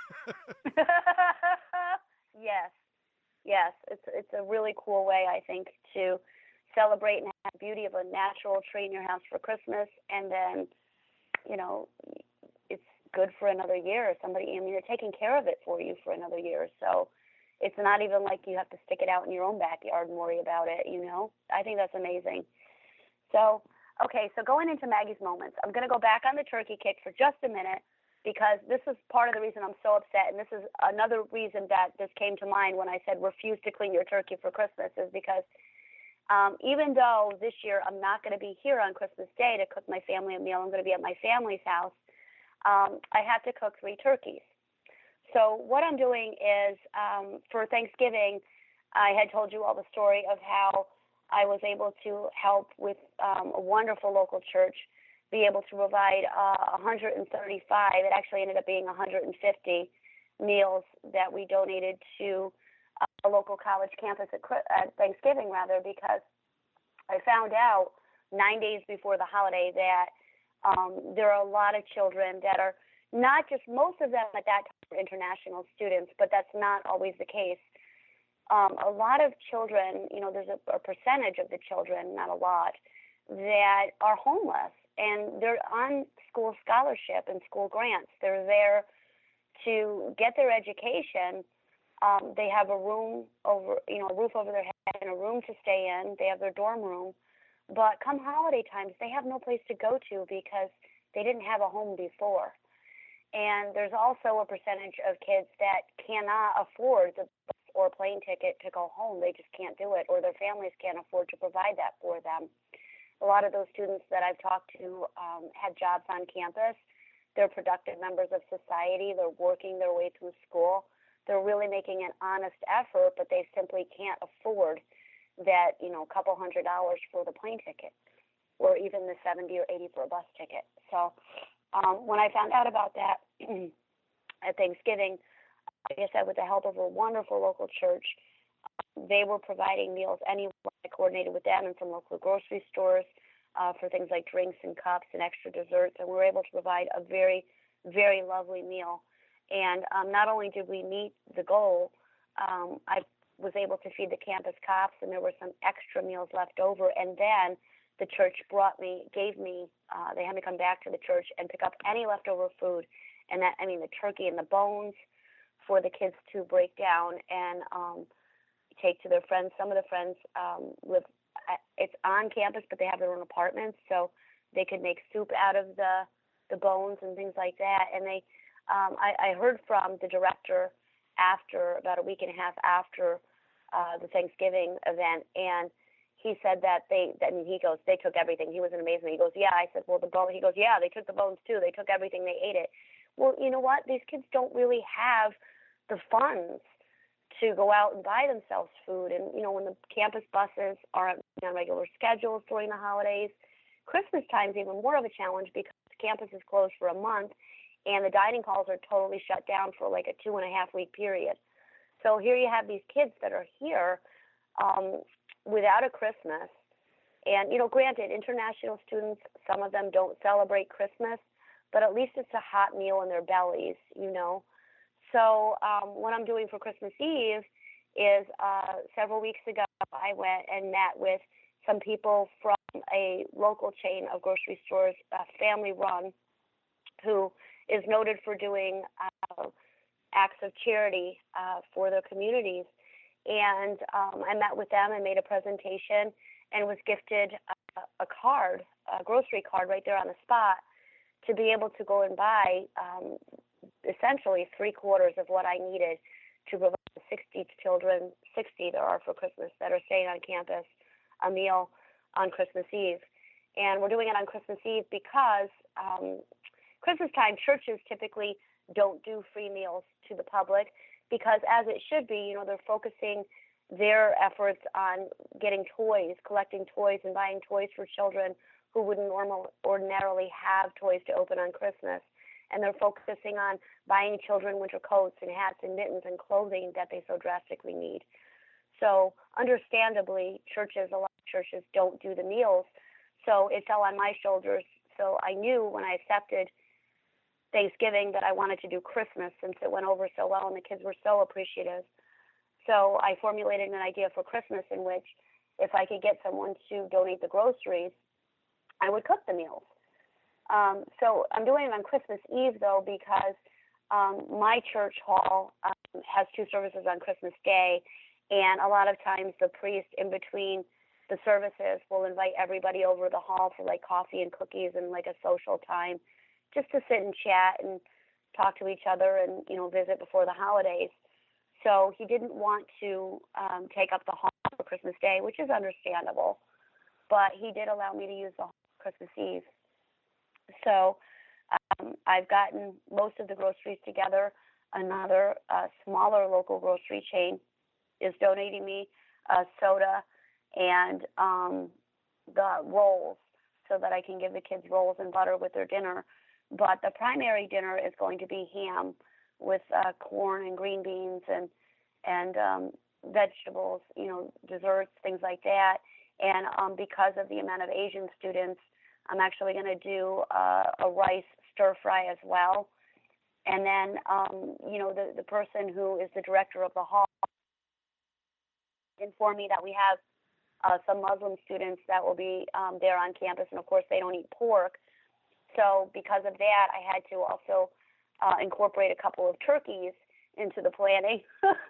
Speaker 3: Yes, yes, it's it's a really cool way, I think, to celebrate and have the beauty of a natural tree in your house for Christmas, and then, you know, it's good for another year. Somebody, I mean, they're taking care of it for you for another year, so it's not even like you have to stick it out in your own backyard and worry about it. You know, I think that's amazing. So, okay, so going into Maggie's Moments, I'm going to go back on the turkey kick for just a minute, because this is part of the reason I'm so upset, and this is another reason that this came to mind when I said refuse to clean your turkey for Christmas, is because um, even though this year I'm not going to be here on Christmas Day to cook my family a meal, I'm going to be at my family's house, um, I have to cook three turkeys. So what I'm doing is, um, for Thanksgiving, I had told you all the story of how I was able to help with um, a wonderful local church be able to provide uh, one hundred thirty-five, it actually ended up being one hundred fifty meals that we donated to uh, a local college campus at, at Thanksgiving, rather, because I found out nine days before the holiday that um, there are a lot of children that are not just, most of them at that time were international students, but that's not always the case. Um, a lot of children, you know, there's a, a percentage of the children, not a lot, that are homeless. And they're on school scholarship and school grants. They're there to get their education. Um, they have a room over, you know, a roof over their head and a room to stay in. They have their dorm room. But come holiday times, they have no place to go to because they didn't have a home before. And there's also a percentage of kids that cannot afford the bus or plane ticket to go home. They just can't do it, or their families can't afford to provide that for them. A lot of those students that I've talked to um, have jobs on campus. They're productive members of society. They're working their way through school. They're really making an honest effort, but they simply can't afford that, you know, couple hundred dollars for the plane ticket, or even the seventy or eighty for a bus ticket. So um, when I found out about that at Thanksgiving, like I said, with the help of a wonderful local church, they were providing meals anyway. I coordinated with them and from local grocery stores uh, for things like drinks and cups and extra desserts, and we were able to provide a very, very lovely meal. And um, not only did we meet the goal, um, I was able to feed the campus cops, and there were some extra meals left over. And then the church brought me, gave me, uh, they had me come back to the church and pick up any leftover food, and that, I mean, the turkey and the bones for the kids to break down and um, take to their friends. Some of the friends um, live, it's on campus, but they have their own apartments, so they could make soup out of the, the bones and things like that. And they, um, I, I heard from the director after, about a week and a half after uh, the Thanksgiving event, and he said that they, I mean, he goes, they took everything. He was an amazing. He goes, yeah. I said, well, the bone, he goes, yeah, they took the bones too. They took everything. They ate it. Well, you know what? These kids don't really have the funds to go out and buy themselves food. And, you know, when the campus buses aren't on regular schedules during the holidays, Christmas time is even more of a challenge because campus is closed for a month and the dining halls are totally shut down for like a two and a half week period. So here you have these kids that are here um, without a Christmas. And, you know, granted, international students, some of them don't celebrate Christmas, but at least it's a hot meal in their bellies, you know. So um, what I'm doing for Christmas Eve is uh, several weeks ago, I went and met with some people from a local chain of grocery stores, uh, family run, who is noted for doing uh, acts of charity uh, for their communities. And um, I met with them and made a presentation and was gifted a, a card, a grocery card right there on the spot to be able to go and buy um, essentially three quarters of what I needed to provide sixty children, sixty there are for Christmas, that are staying on campus, a meal on Christmas Eve. And we're doing it on Christmas Eve because um, Christmas time, churches typically don't do free meals to the public because, as it should be, you know, they're focusing their efforts on getting toys, collecting toys and buying toys for children who wouldn't normal, ordinarily have toys to open on Christmas. And they're focusing on buying children winter coats and hats and mittens and clothing that they so drastically need. So understandably, churches, a lot of churches don't do the meals. So it fell on my shoulders. So I knew when I accepted Thanksgiving that I wanted to do Christmas since it went over so well and the kids were so appreciative. So I formulated an idea for Christmas in which if I could get someone to donate the groceries, I would cook the meals. Um, so I'm doing it on Christmas Eve, though, because um, my church hall um, has two services on Christmas Day, and a lot of times the priest in between the services will invite everybody over the hall for like coffee and cookies and like a social time just to sit and chat and talk to each other and, you know, visit before the holidays. So he didn't want to um, take up the hall for Christmas Day, which is understandable, but he did allow me to use the hall for Christmas Eve. So um, I've gotten most of the groceries together. Another uh, smaller local grocery chain is donating me uh, soda and um, the rolls so that I can give the kids rolls and butter with their dinner. But the primary dinner is going to be ham with uh, corn and green beans and and um, vegetables, you know, desserts, things like that. And um, because of the amount of Asian students, I'm actually going to do uh, a rice stir fry as well. And then, um, you know, the, the person who is the director of the hall informed me that we have uh, some Muslim students that will be um, there on campus. And, of course, they don't eat pork. So because of that, I had to also uh, incorporate a couple of turkeys into the planning.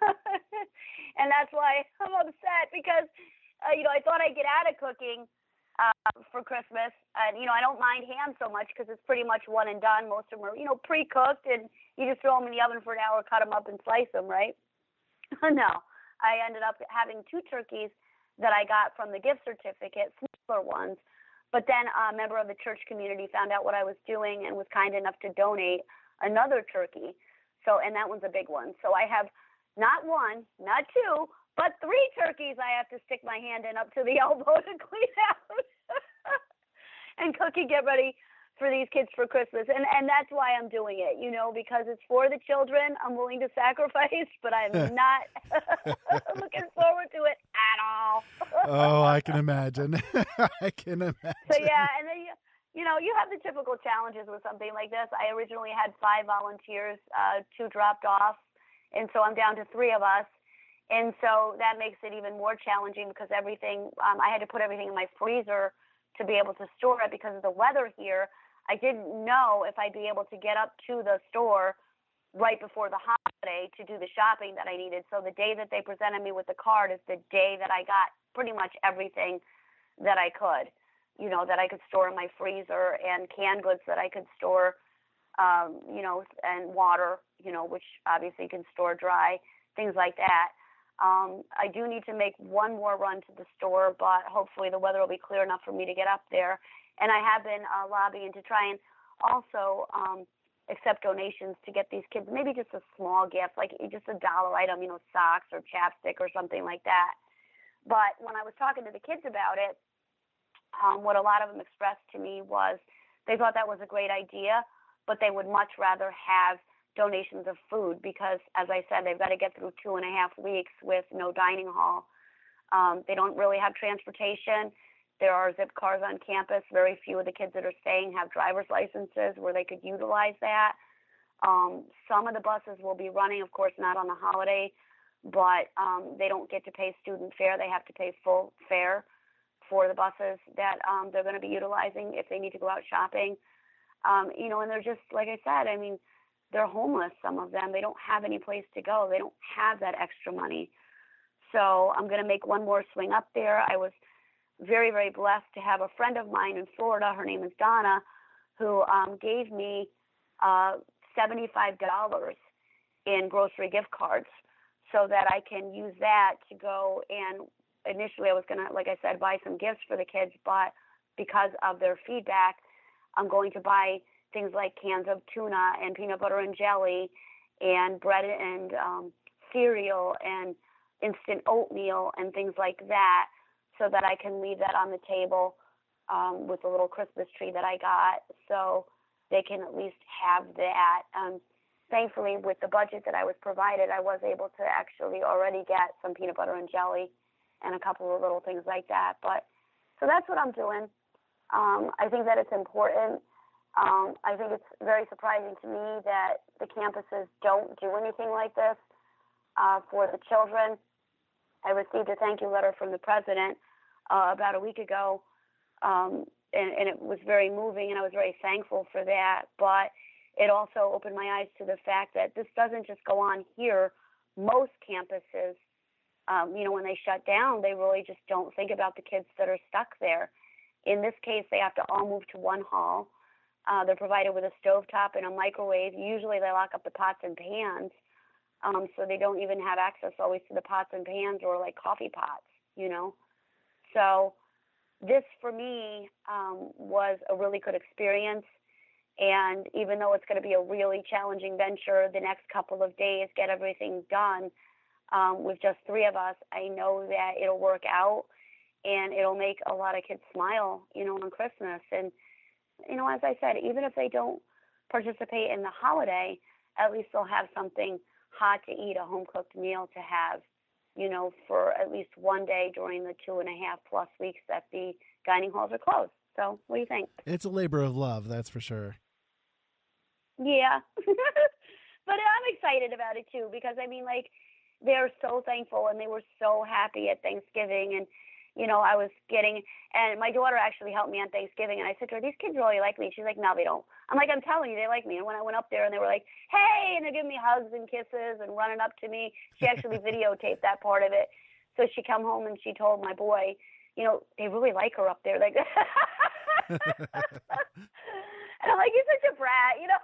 Speaker 3: And that's why I'm upset because, uh, you know, I thought I'd get out of cooking Uh, for Christmas, and you know I don't mind ham so much because it's pretty much one and done. Most of them are you know pre-cooked, and you just throw them in the oven for an hour, cut them up, and slice them. Right? No, I ended up having two turkeys that I got from the gift certificate, smaller ones. But then a member of the church community found out what I was doing and was kind enough to donate another turkey. So, and that one's a big one. So I have not one, not two, but three turkeys I have to stick my hand in up to the elbow to clean out and cook and get ready for these kids for Christmas. And and that's why I'm doing it, you know, because it's for the children. I'm willing to sacrifice, but I'm not looking forward to it at all.
Speaker 1: Oh, I can imagine. I can imagine.
Speaker 3: So, yeah, and then, you, you know, you have the typical challenges with something like this. I originally had five volunteers, uh, two dropped off, and so I'm down to three of us. And so that makes it even more challenging because everything, um, I had to put everything in my freezer to be able to store it because of the weather here. I didn't know if I'd be able to get up to the store right before the holiday to do the shopping that I needed. So the day that they presented me with the card is the day that I got pretty much everything that I could, you know, that I could store in my freezer and canned goods that I could store, um, you know, and water, you know, which obviously you can store dry, things like that. Um, I do need to make one more run to the store, but hopefully the weather will be clear enough for me to get up there. And I have been uh, lobbying to try and also um, accept donations to get these kids maybe just a small gift, like just a dollar item, you know, socks or chapstick or something like that. But when I was talking to the kids about it, um, what a lot of them expressed to me was they thought that was a great idea, but they would much rather have donations of food because, as I said, they've got to get through two and a half weeks with no dining hall. Um, they don't really have transportation. There are zip cars on campus. Very few of the kids that are staying have driver's licenses where they could utilize that. Um, some of the buses will be running, of course, not on the holiday, but um, they don't get to pay student fare. They have to pay full fare for the buses that um, they're going to be utilizing if they need to go out shopping. Um, you know, and they're just, like I said, I mean, they're homeless, some of them. They don't have any place to go. They don't have that extra money. So I'm going to make one more swing up there. I was very, very blessed to have a friend of mine in Florida, her name is Donna, who um, gave me uh, seventy-five dollars in grocery gift cards so that I can use that to go and initially I was going to, like I said, buy some gifts for the kids, but because of their feedback, I'm going to buy things like cans of tuna and peanut butter and jelly and bread and um, cereal and instant oatmeal and things like that, so that I can leave that on the table um, with the little Christmas tree that I got, so they can at least have that. Um, thankfully, with the budget that I was provided, I was able to actually already get some peanut butter and jelly and a couple of little things like that. But so that's what I'm doing. Um, I think that it's important. Um, I think it's very surprising to me that the campuses don't do anything like this uh, for the children. I received a thank you letter from the president uh, about a week ago, um, and, and it was very moving, and I was very thankful for that. But it also opened my eyes to the fact that this doesn't just go on here. Most campuses, um, you know, when they shut down, they really just don't think about the kids that are stuck there. In this case, they have to all move to one hall. Uh, they're provided with a stovetop and a microwave. Usually they lock up the pots and pans. Um, so they don't even have access always to the pots and pans or like coffee pots, you know. So this for me um, was a really good experience. And even though it's going to be a really challenging venture the next couple of days, get everything done um, with just three of us, I know that it'll work out and it'll make a lot of kids smile, you know, on Christmas. And, you know, as I said, even if they don't participate in the holiday, at least they'll have something hot to eat, a home-cooked meal to have, you know, for at least one day during the two and a half plus weeks that the dining halls are closed. So what do you think?
Speaker 1: It's a labor of love, that's for sure.
Speaker 3: Yeah. But I'm excited about it, too, because, I mean, like, they're so thankful, and they were so happy at Thanksgiving, and you know, I was getting, and my daughter actually helped me on Thanksgiving, and I said to her, these kids really like me. She's like, no, they don't. I'm like, I'm telling you, they like me. And when I went up there and they were like, hey, and they're giving me hugs and kisses and running up to me, she actually videotaped that part of it. So she come home and she told my boy, you know, they really like her up there. Like, and I'm like, you're such a brat, you know.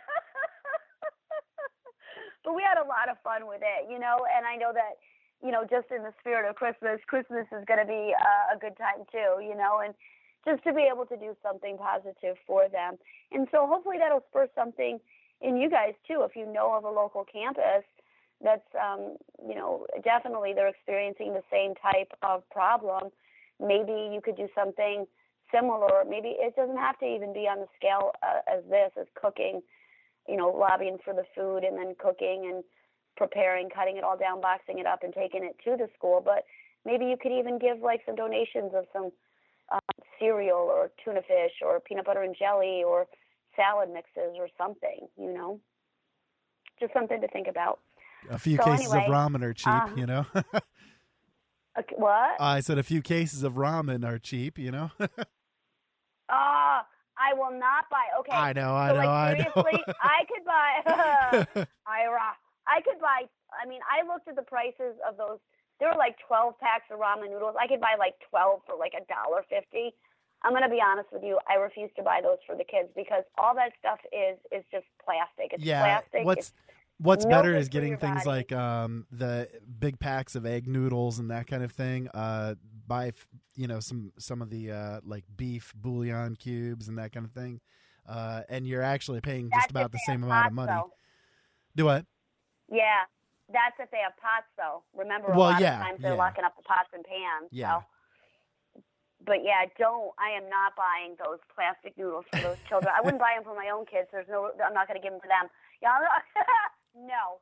Speaker 3: But we had a lot of fun with it, you know, and I know that, you know, just in the spirit of Christmas, Christmas is going to be uh, a good time too, you know, and just to be able to do something positive for them. And so hopefully that'll spur something in you guys too. If you know of a local campus that's, um, you know, definitely they're experiencing the same type of problem, maybe you could do something similar. Maybe it doesn't have to even be on the scale uh, as this, as cooking, you know, lobbying for the food and then cooking and preparing, cutting it all down, boxing it up, and taking it to the school. But maybe you could even give like some donations of some uh, cereal or tuna fish or peanut butter and jelly or salad mixes or something, you know, just something to think about.
Speaker 1: A few
Speaker 3: so
Speaker 1: cases
Speaker 3: anyway,
Speaker 1: of ramen are cheap,
Speaker 3: uh,
Speaker 1: you know.
Speaker 3: okay, what?
Speaker 1: I said a few cases of ramen are cheap, you know.
Speaker 3: Ah, uh, I will not buy. Okay,
Speaker 1: I know, I
Speaker 3: so,
Speaker 1: know,
Speaker 3: like,
Speaker 1: I know.
Speaker 3: seriously, I could buy. Ira. I could buy, I mean, I looked at the prices of those. There were like twelve packs of ramen noodles. I could buy like twelve for like a dollar fifty. I'm going to be honest with you. I refuse to buy those for the kids because all that stuff is is just plastic. It's
Speaker 1: yeah,
Speaker 3: plastic.
Speaker 1: what's
Speaker 3: it's
Speaker 1: what's
Speaker 3: no
Speaker 1: better
Speaker 3: good
Speaker 1: is
Speaker 3: for
Speaker 1: getting
Speaker 3: your
Speaker 1: things
Speaker 3: body.
Speaker 1: like um, the big packs of egg noodles and that kind of thing. Uh, buy, you know, some some of the uh, like beef bouillon cubes and that kind of thing. uh, and you're actually paying
Speaker 3: That's
Speaker 1: just about
Speaker 3: if
Speaker 1: the
Speaker 3: they
Speaker 1: same
Speaker 3: have
Speaker 1: amount
Speaker 3: pots,
Speaker 1: of money.
Speaker 3: though.
Speaker 1: Do what?
Speaker 3: Yeah, that's if they have pots, though. Remember, a
Speaker 1: Well,
Speaker 3: lot
Speaker 1: yeah,
Speaker 3: of times they're
Speaker 1: yeah.
Speaker 3: locking up the pots and pans.
Speaker 1: Yeah.
Speaker 3: So. But yeah, don't. I am not buying those plastic noodles for those children. I wouldn't buy them for my own kids. There's no. I'm not going to give them to them. Yeah, I'm not- no.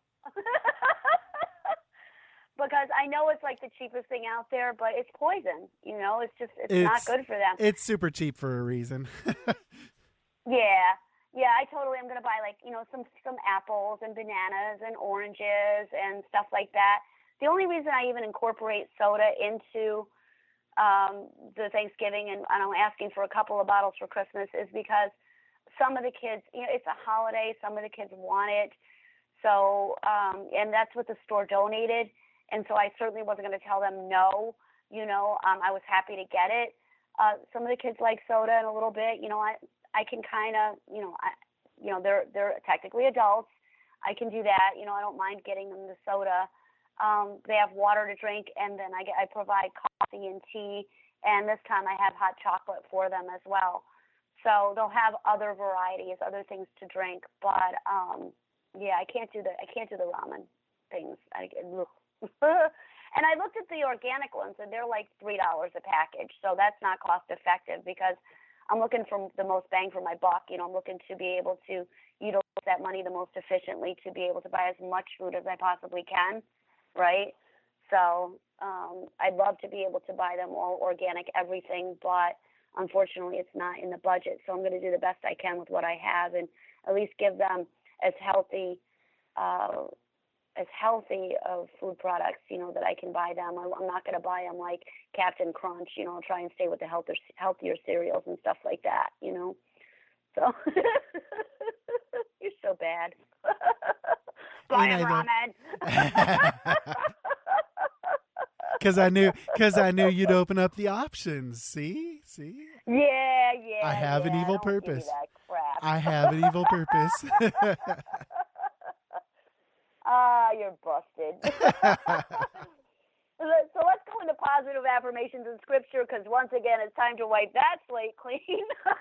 Speaker 3: Because I know it's like the cheapest thing out there, but it's poison. You know, it's just it's, not
Speaker 1: It's-
Speaker 3: good for them.
Speaker 1: It's super cheap for a reason.
Speaker 3: Yeah, yeah. I totally am going to buy like you know some some apples and bananas and oranges and stuff like that. The only reason I even incorporate soda into um, the Thanksgiving and, and I'm asking for a couple of bottles for Christmas is because some of the kids, you know, it's a holiday. Some of the kids want it. So, um, and that's what the store donated. And so I certainly wasn't going to tell them no, you know, um, I was happy to get it. Uh, some of the kids like soda and a little bit, you know, I, I can kind of, you know, I, you know, they're, they're technically adults. I can do that. You know, I don't mind getting them the soda. Um, they have water to drink, and then I, get, I provide coffee and tea, and this time I have hot chocolate for them as well. So they'll have other varieties, other things to drink, but um, yeah, I can't do the I can't do the ramen things. I, and I looked at the organic ones, and they're like three dollars a package, so that's not cost effective because I'm looking for the most bang for my buck. You know, I'm looking to be able to utilize that money the most efficiently to be able to buy as much food as I possibly can. Right? So um, I'd love to be able to buy them all organic, everything, but unfortunately it's not in the budget. So I'm going to do the best I can with what I have and at least give them as healthy, uh, as healthy of food products, you know, that I can buy them. I'm not going to buy them like Captain Crunch, you know, I'll try and stay with the healthier, healthier cereals and stuff like that, you know. So you're so bad. Buy
Speaker 1: Ain't I
Speaker 3: ramen.
Speaker 1: Because I knew, because I knew you'd open up the options. See, see.
Speaker 3: Yeah, yeah.
Speaker 1: I have
Speaker 3: yeah,
Speaker 1: an evil
Speaker 3: don't give me
Speaker 1: purpose.
Speaker 3: that crap.
Speaker 1: I have an evil purpose.
Speaker 3: Ah, you're busted. So let's go into positive affirmations in Scripture because once again, it's time to wipe that slate clean.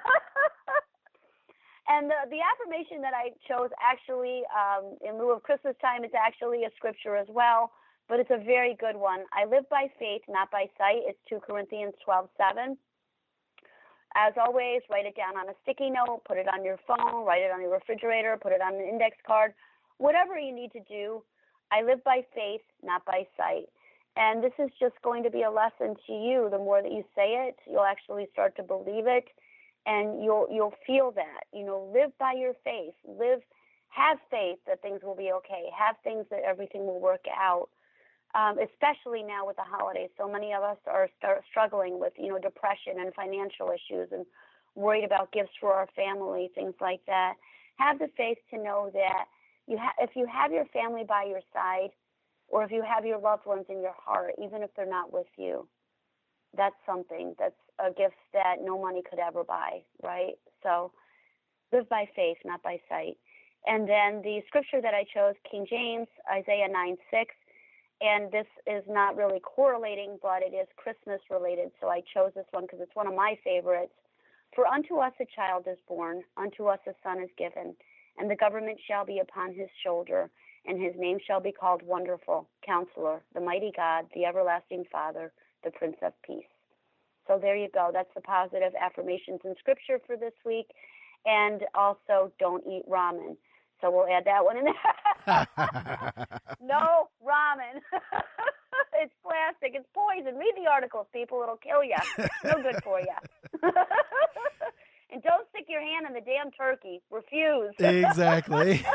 Speaker 3: And the, the affirmation that I chose actually, um, in lieu of Christmas time, it's actually a scripture as well, but it's a very good one. I live by faith, not by sight. It's two Corinthians twelve seven. As always, write it down on a sticky note, put it on your phone, write it on your refrigerator, put it on an index card, whatever you need to do. I live by faith, not by sight. And this is just going to be a lesson to you. The more that you say it, you'll actually start to believe it. And you'll you'll feel that, you know, live by your faith, live, have faith that things will be okay, have things that everything will work out, um, especially now with the holidays. So many of us are start struggling with, you know, depression and financial issues and worried about gifts for our family, things like that. Have the faith to know that you ha- if you have your family by your side or if you have your loved ones in your heart, even if they're not with you, that's something, that's a gift that no money could ever buy, right? So live by faith, not by sight. And then the scripture that I chose, King James, Isaiah nine six, and this is not really correlating, but it is Christmas related, so I chose this one because it's one of my favorites. For unto us a child is born, unto us a son is given, and the government shall be upon his shoulder, and his name shall be called Wonderful, Counselor, the Mighty God, the Everlasting Father, the Prince of Peace. So there you go. That's the positive affirmations in Scripture for this week. And also, don't eat ramen. So we'll add that one in there. No ramen. It's plastic. It's poison. Read the articles, people. It'll kill you. No good for you. And don't stick your hand in the damn turkey. Refuse.
Speaker 1: Exactly.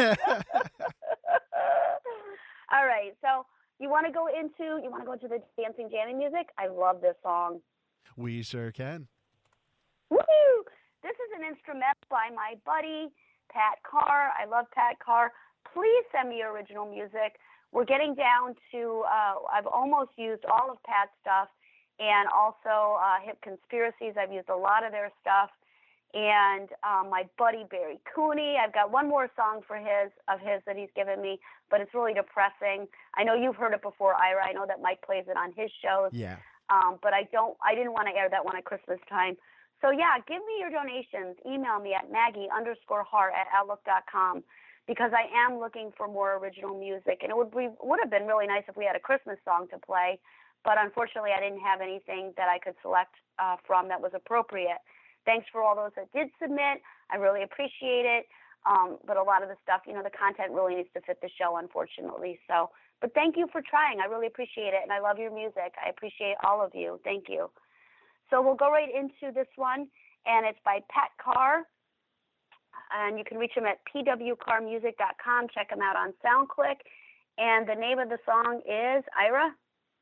Speaker 3: All right. So you want to go into you want to go into the dancing jamming music? I love this song.
Speaker 1: We sure can.
Speaker 3: Woo! This is an instrumental by my buddy, Pat Carr. I love Pat Carr. Please send me your original music. We're getting down to, uh, I've almost used all of Pat's stuff and also uh, Hip Conspiracies. I've used a lot of their stuff. And um, my buddy, Barry Cooney, I've got one more song for his, of his that he's given me, but it's really depressing. I know you've heard it before, Ira. I know that Mike plays it on his shows.
Speaker 1: Yeah.
Speaker 3: Um, but I don't, I didn't want to air that one at Christmas time. So, yeah, give me your donations. Email me at Maggie underscore Hart at outlook dot com because I am looking for more original music. And it would be, would have been really nice if we had a Christmas song to play, but unfortunately I didn't have anything that I could select uh, from that was appropriate. Thanks for all those that did submit. I really appreciate it. Um, but a lot of the stuff, you know, the content really needs to fit the show, unfortunately. So, but thank you for trying. I really appreciate it. And I love your music. I appreciate all of you. Thank you. So we'll go right into this one, and it's by Pat Carr, and you can reach him at p w car music dot com. Check him out on SoundClick, and the name of the song is, Ira?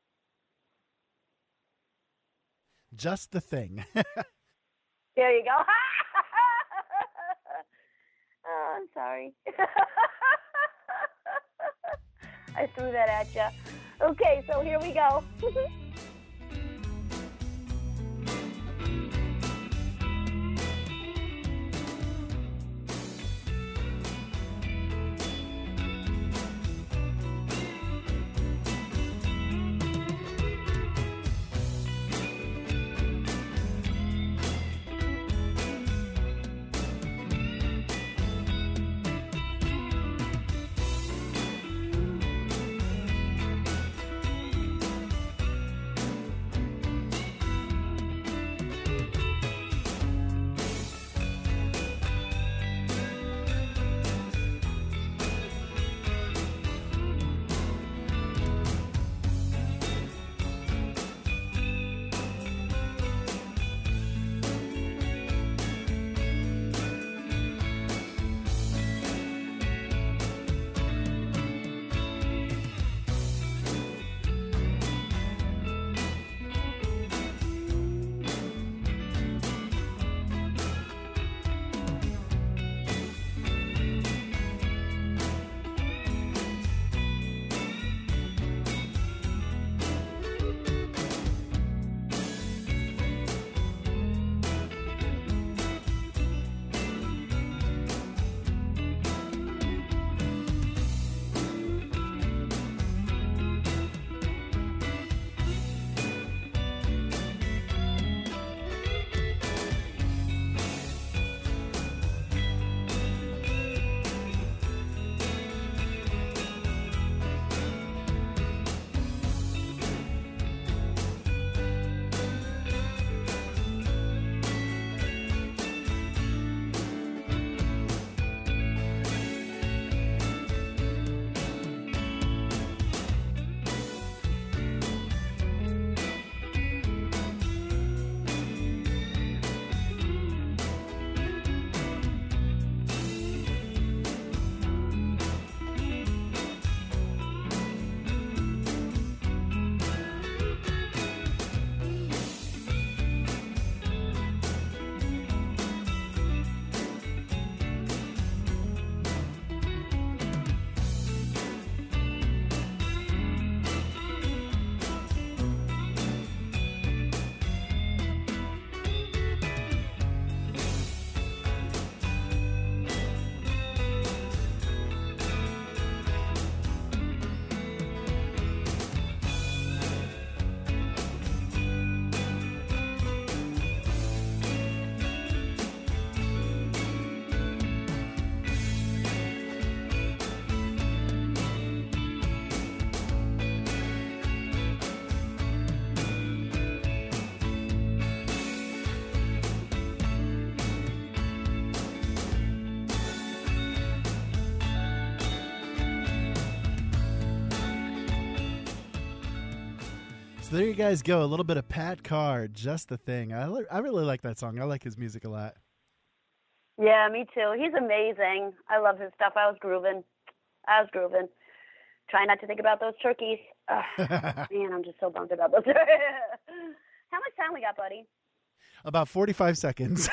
Speaker 1: Just the Thing.
Speaker 3: There you go. Oh, I'm sorry. I threw that at you. Okay, so here we go.
Speaker 1: So there you guys go. A little bit of Pat Carr, Just the Thing. I, li- I really like that song. I like his music a lot.
Speaker 3: Yeah, me too. He's amazing. I love his stuff. I was grooving. I was grooving. Try not to think about those turkeys. Ugh, man, I'm just so bummed about those. How much time we got, buddy?
Speaker 1: About forty-five seconds.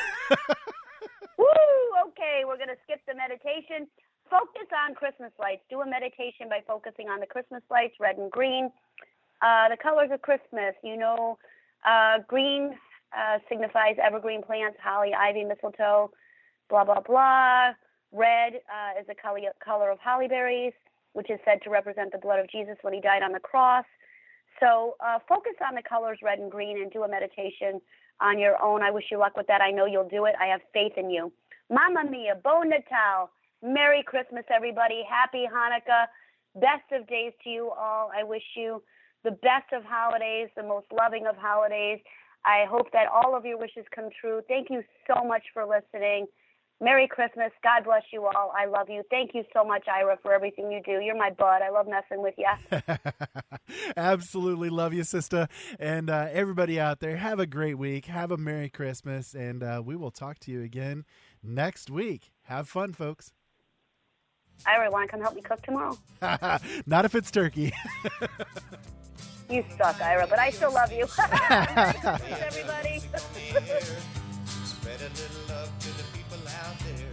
Speaker 3: Woo! Okay, we're going to skip the meditation. Focus on Christmas lights. Do a meditation by focusing on the Christmas lights, red and green. Uh, the colors of Christmas, you know, uh, green uh, signifies evergreen plants, holly, ivy, mistletoe, blah, blah, blah. Red uh, is the color, color of holly berries, which is said to represent the blood of Jesus when he died on the cross. So uh, focus on the colors red and green and do a meditation on your own. I wish you luck with that. I know you'll do it. I have faith in you. Mamma Mia, Bon Natal. Merry Christmas, everybody. Happy Hanukkah. Best of days to you all. I wish you the best of holidays, the most loving of holidays. I hope that all of your wishes come true. Thank you so much for listening. Merry Christmas. God bless you all. I love you. Thank you so much, Ira, for everything you do. You're my bud. I love messing with you.
Speaker 1: Absolutely love you, sister. And uh, everybody out there, have a great week. Have a Merry Christmas. And uh, we will talk to you again next week. Have fun, folks.
Speaker 3: Ira, want to come help me cook tomorrow?
Speaker 1: Not if it's turkey.
Speaker 3: You suck, Ira, but I still love you. Merry Christmas, everybody.
Speaker 2: Spread a little love to the people out there.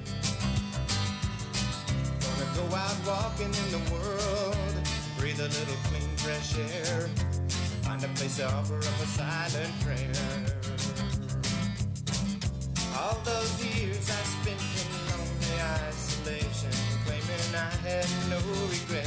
Speaker 2: Gonna go out walking in the world, breathe a little clean, fresh air, find a place to offer up a silent prayer. All those years I spent in lonely isolation, claiming I had no regrets.